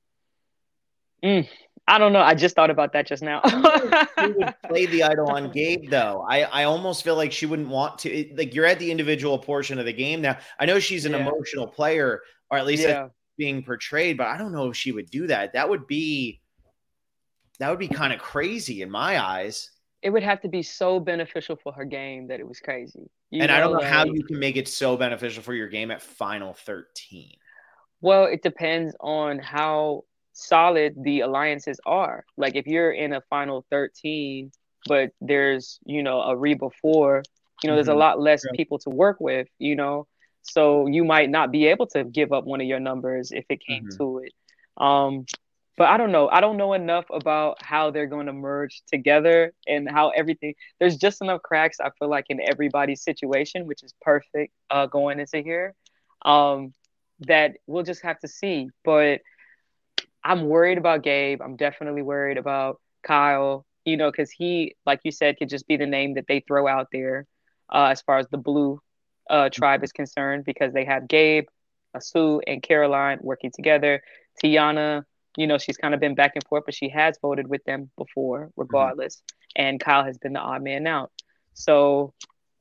mm, I don't know. I just thought about that just now. Who would play the idol on Gabe, though? I, I almost feel like she wouldn't want to. Like, you're at the individual portion of the game now. I know she's an yeah. emotional player, or at least yeah. being portrayed, but I don't know if she would do that. That would be that would be kind of crazy in my eyes. It would have to be so beneficial for her game that it was crazy. You and know, I don't know like, how you can make it so beneficial for your game at Final thirteen. Well, it depends on how solid the alliances are. Like if you're in a Final thirteen, but there's, you know, a Reba four, you know, mm-hmm. there's a lot less yeah. people to work with, you know, so you might not be able to give up one of your numbers if it came mm-hmm. to it. Um, but I don't know. I don't know enough about how they're going to merge together and how everything, there's just enough cracks, I feel like, in everybody's situation, which is perfect uh, going into here, um, that we'll just have to see. But I'm worried about Gabe. I'm definitely worried about Kyle. you know, because he, like you said, could just be the name that they throw out there uh, as far as the Blue uh, tribe is concerned, because they have Gabe, Asu, and Caroline working together. Tiana, you know, she's kind of been back and forth, but she has voted with them before, regardless. Mm-hmm. And Kyle has been the odd man out. So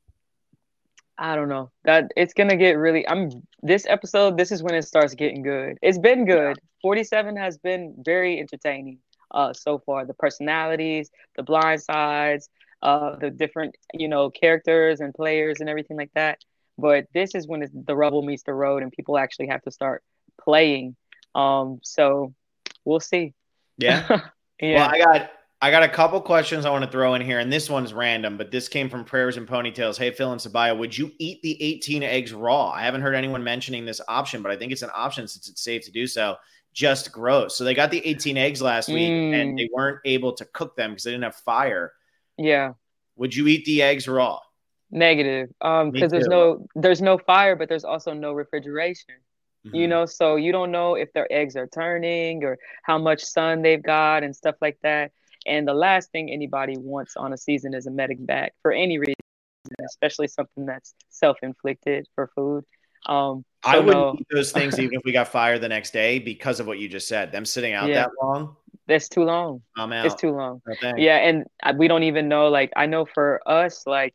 I don't know. That it's gonna get really. I'm this episode. This is when it starts getting good. It's been good. Yeah. forty-seven has been very entertaining uh, so far. The personalities, the blind sides, uh, the different you know characters and players and everything like that. But this is when it's, the rubble meets the road, and people actually have to start playing. Um, so we'll see. Yeah. yeah. Well, I got. I got a couple questions I want to throw in here, and this one's random, but this came from Prayers and Ponytails. Hey, Phil and Sabaya, would you eat the eighteen eggs raw? I haven't heard anyone mentioning this option, but I think it's an option since it's safe to do so. Just gross. So they got the eighteen eggs last week, mm. and they weren't able to cook them because they didn't have fire. Yeah. Would you eat the eggs raw? Negative. Um, because there's no there's no fire, but there's also no refrigeration. Mm-hmm. You know, so you don't know if their eggs are turning or how much sun they've got and stuff like that. And the last thing anybody wants on a season is a medic back for any reason, especially something that's self-inflicted for food. Um, so I wouldn't no. eat those things even if we got fired the next day because of what you just said. Them sitting out yeah. that long. That's too long. I'm out. It's too long. No, yeah, and we don't even know. Like, I know for us, like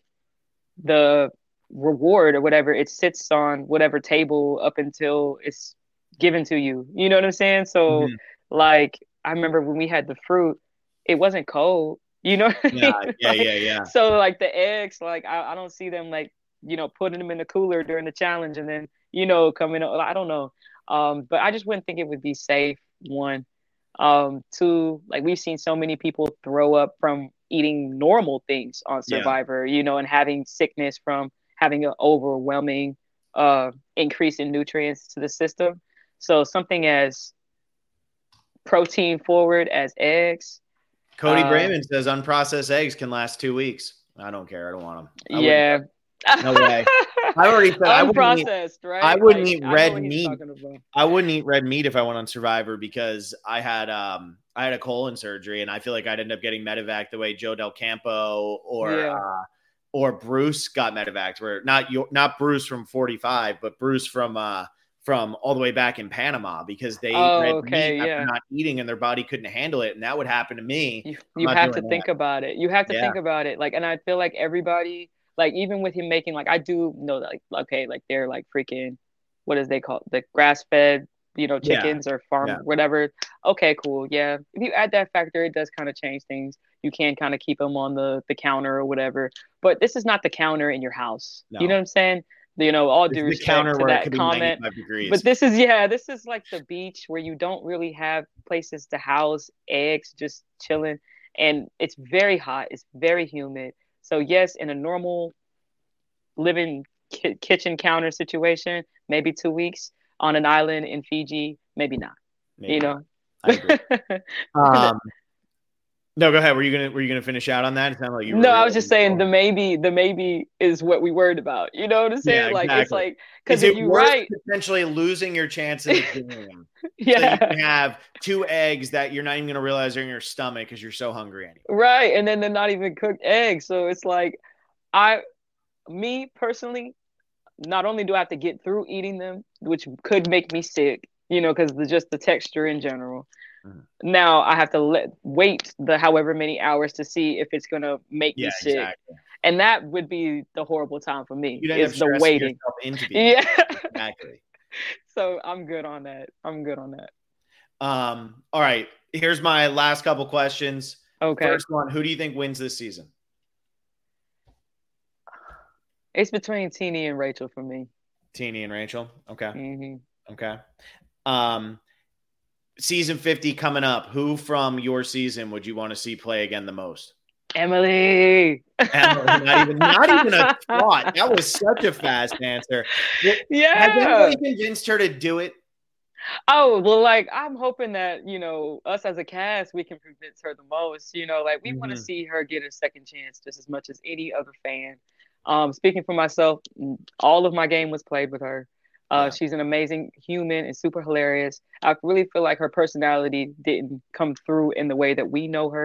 the reward or whatever, it sits on whatever table up until it's given to you. You know what I'm saying? So, mm-hmm. like, I remember when we had the fruit. It wasn't cold, you know? Yeah, yeah, like, yeah, yeah. So like the eggs, like I, I don't see them like, you know, putting them in the cooler during the challenge and then, you know, coming up. I don't know. Um, but I just wouldn't think it would be safe, one. Um, two, like we've seen so many people throw up from eating normal things on Survivor, yeah. you know, and having sickness from having an overwhelming uh, increase in nutrients to the system. So something as protein forward as eggs, Cody uh, Brayman says unprocessed eggs can last two weeks. I don't care. I don't want them. I yeah. No way. I already said I wouldn't eat, right? I wouldn't like, eat red meat. I wouldn't eat red meat if I went on Survivor because I had um I had a colon surgery and I feel like I'd end up getting medevac the way Joe Del Campo or yeah. uh, or Bruce got medevac. Where not your not Bruce from forty-five, but Bruce from uh from all the way back in Panama because they oh, ate red okay, meat yeah. after not eating and their body couldn't handle it. And that would happen to me. You, you have to think that. about it. You have to yeah. think about it. Like, and I feel like everybody, like even with him making, like, I do know that, like, okay, like they're like freaking, what is they call the grass fed, you know, chickens yeah. or farm, yeah. whatever. Okay, cool. Yeah. If you add that factor, it does kind of change things. You can kind of keep them on the, the counter or whatever, but this is not the counter in your house. No. You know what I'm saying? You know, all due respect counter to that comment, but this is, yeah, this is like the beach where you don't really have places to house eggs, just chilling. And it's very hot. It's very humid. So yes, in a normal living ki- kitchen counter situation, maybe two weeks on an island in Fiji, maybe not, maybe. You know? I agree. um, No, go ahead. Were you gonna Were you gonna finish out on that? It sounded like you. Were no, really I was just saying the maybe. The maybe is what we worried about. You know what I'm saying? Yeah, exactly. Like it's like because if you right, potentially losing your chance in the game. yeah, so you can have two eggs that you're not even gonna realize are in your stomach because you're so hungry anyway. Right, and then they're not even cooked eggs. So it's like, I, me personally, not only do I have to get through eating them, which could make me sick, you know, because just the texture in general. Now I have to let wait the however many hours to see if it's gonna make yeah, me sick, exactly. And that would be the horrible time for me. You'd is the waiting. Into yeah, exactly. So I'm good on that. I'm good on that. Um. All right. Here's my last couple questions. Okay. First one: who do you think wins this season? It's between Teenie and Rachel for me. Teenie and Rachel. Okay. Mm-hmm. Okay. Um. Season fifty coming up. Who from your season would you want to see play again the most? Emily. Emily not, even, not even a thought. That was such a fast answer. Yeah. Has anybody convinced her to do it? Oh, well, like, I'm hoping that, you know, us as a cast, we can convince her the most. You know, like, we mm-hmm. want to see her get a second chance just as much as any other fan. Um, speaking for myself, all of my game was played with her. Uh, yeah. She's an amazing human and super hilarious. I really feel like her personality didn't come through in the way that we know her.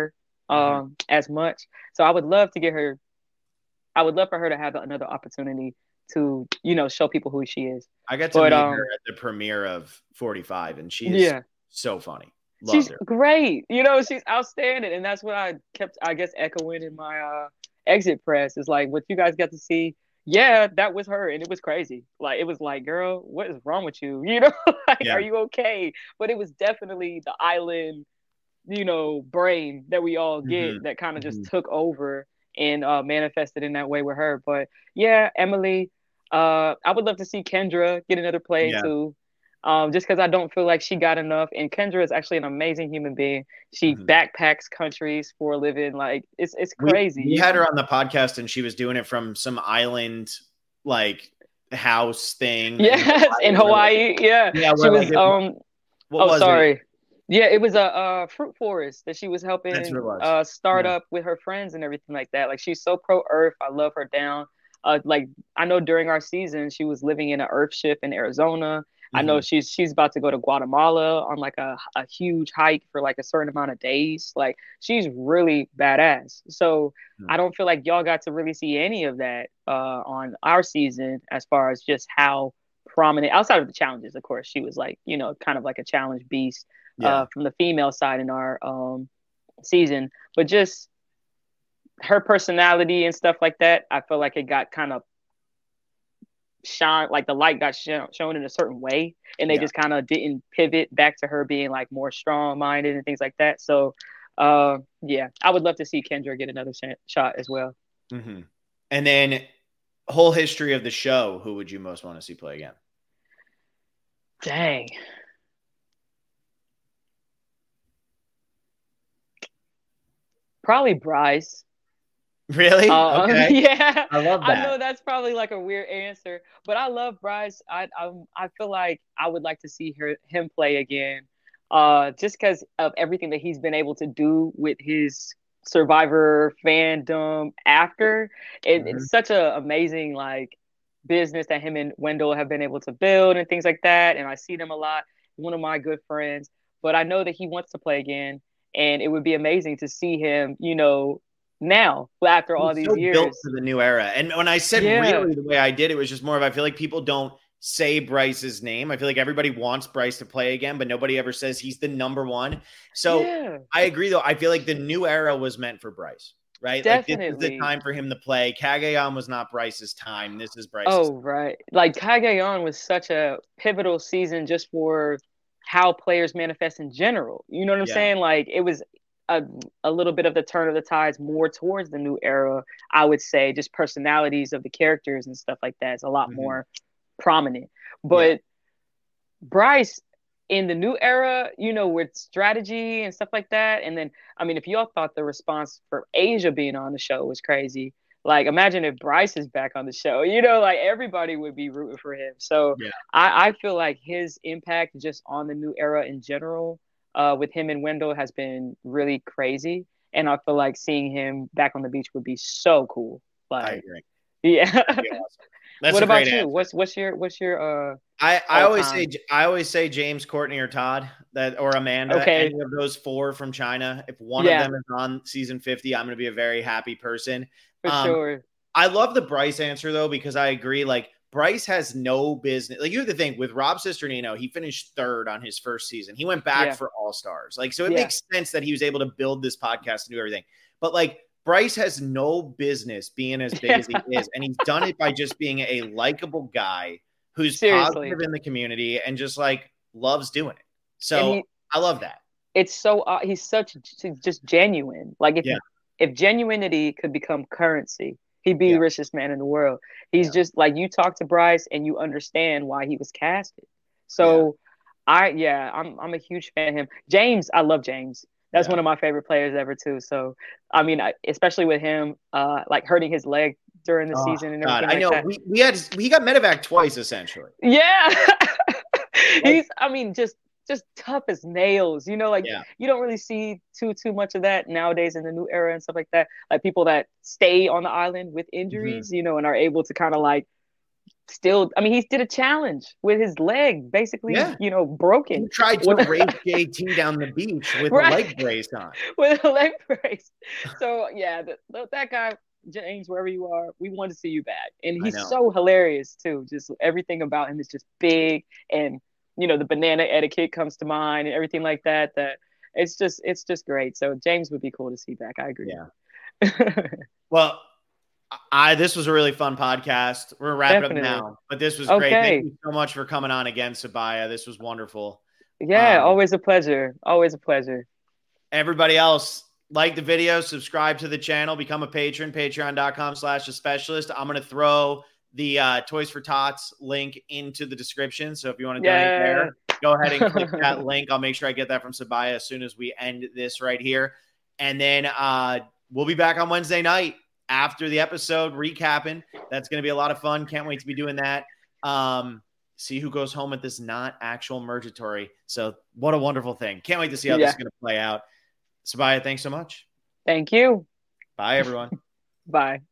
um, mm-hmm. as much. So I would love to get her. I would love for her to have another opportunity to, you know, show people who she is. I got to but, meet um, her at the premiere of forty-five, and she is yeah. so funny. Loved she's her. great. You know, she's outstanding, and that's what I kept, I guess, echoing in my uh, exit press. Is like what you guys got to see. Yeah, that was her, and it was crazy. Like it was like, girl, what is wrong with you? You know, like, yeah. are you okay? But it was definitely the island, you know, brain that we all get mm-hmm. that kind of just mm-hmm. took over and uh, manifested in that way with her. But yeah, Emily, uh, I would love to see Kendra get another play yeah. too. Um, just because I don't feel like she got enough. And Kendra is actually an amazing human being. She mm-hmm. backpacks countries for a living. Like it's it's crazy. We, we had her on the podcast, and she was doing it from some island like house thing. Yes, in Hawaii. In Hawaii. Yeah, yeah. She was. Like, um. What oh, was sorry. It? Yeah, it was a, a fruit forest that she was helping was. uh start yeah. up with her friends and everything like that. Like she's so pro Earth. I love her down. Uh, like I know during our season she was living in an Earth ship in Arizona. Mm-hmm. I know she's she's about to go to Guatemala on like a, a huge hike for like a certain amount of days. Like she's really badass. So mm-hmm. I don't feel like y'all got to really see any of that uh, on our season as far as just how prominent, outside of the challenges, of course, she was like, you know, kind of like a challenge beast yeah. uh, from the female side in our um, season. But just her personality and stuff like that, I feel like it got kind of shine, like the light got shown, shown in a certain way, and they yeah. just kind of didn't pivot back to her being like more strong-minded and things like that. So uh yeah, I would love to see Kendra get another sh- shot as well. Mm-hmm. And then whole history of the show, who would you most want to see play again? Dang, probably Bryce. Really? Uh, okay. Yeah. I love that. I know that's probably like a weird answer, but I love Bryce. I I, I feel like I would like to see her him play again, uh, just because of everything that he's been able to do with his Survivor fandom after. It, mm-hmm. It's such an amazing like business that him and Wendell have been able to build and things like that. And I see them a lot. One of my good friends, but I know that he wants to play again, and it would be amazing to see him, you know, now after all these so years built for the new era. And when I said yeah. really the way I did, it was just more of, I feel like people don't say Bryce's name. I feel like everybody wants Bryce to play again, but nobody ever says he's the number one. So yeah. I agree though. I feel like the new era was meant for Bryce, right? Definitely. Like this is the time for him to play. Cagayan was not Bryce's time. This is Bryce's Oh, time. Right. Like Cagayan was such a pivotal season just for how players manifest in general. You know what I'm yeah. saying? Like it was A, a little bit of the turn of the tides more towards the new era, I would say. Just personalities of the characters and stuff like that is a lot mm-hmm. more prominent. But yeah. Bryce in the new era, you know, with strategy and stuff like that. And then, I mean, if y'all thought the response for Asia being on the show was crazy, like imagine if Bryce is back on the show, you know, like everybody would be rooting for him. So yeah. I, I feel like his impact just on the new era in general, Uh, with him and Wendell has been really crazy, and I feel like seeing him back on the beach would be so cool. Like, I agree. Yeah. Awesome. That's what about you? Answer. What's what's your what's your uh? I, I always time? say I always say James, Courtney, or Todd that or Amanda. Okay. Any of those four from China. If one yeah. of them is on season fifty, I'm going to be a very happy person. For um, sure. I love the Bryce answer though, because I agree. Like Bryce has no business. Like you have to think with Rob Cisternino, he finished third on his first season. He went back yeah. for All Stars. Like, so it yeah. makes sense that he was able to build this podcast and do everything. But like Bryce has no business being as big as he is. And he's done it by just being a likable guy who's Seriously. positive in the community and just like loves doing it. So he, I love that. It's so, uh, he's such just genuine. Like if, yeah. if genuinity could become currency, he'd be yeah. the richest man in the world. He's yeah. just like, you talk to Bryce and you understand why he was casted. So yeah. I, yeah, I'm, I'm a huge fan of him. James, I love James. That's yeah. one of my favorite players ever too. So, I mean, I, especially with him, uh, like hurting his leg during the oh, season and everything. God. I like know that. we, we had, he got medevac twice essentially. Yeah. He's, I mean, just, just tough as nails, you know, like yeah. you don't really see too, too much of that nowadays in the new era and stuff like that. Like people that stay on the island with injuries, mm-hmm. you know, and are able to kind of like still, I mean, he did a challenge with his leg basically, Yeah. you know, broken. He tried to race J T down the beach with right. a leg brace on. With a leg brace. So, yeah, the, the, that guy, James, wherever you are, we want to see you back. And he's so hilarious, too. Just everything about him is just big. And, you know, the banana etiquette comes to mind and everything like that. That it's just, it's just great. So James would be cool to see back. I agree. Yeah. Well, I this was a really fun podcast. We're wrapping Definitely. up now, but this was great. Okay. Thank you so much for coming on again, Sabiyah. This was wonderful. Yeah, um, always a pleasure. Always a pleasure. Everybody else, like the video, subscribe to the channel, become a patron, patreon.com slash a specialist. I'm going to throw the uh, Toys for Tots link into the description. So if you want to donate yeah. there, go ahead and click that link. I'll make sure I get that from Sabiyah as soon as we end this right here. And then uh, we'll be back on Wednesday night after the episode, recapping. That's going to be a lot of fun. Can't wait to be doing that. Um, see who goes home at this not actual Mergatory. So what a wonderful thing. Can't wait to see how yeah. this is going to play out. Sabiyah, thanks so much. Thank you. Bye, everyone. Bye.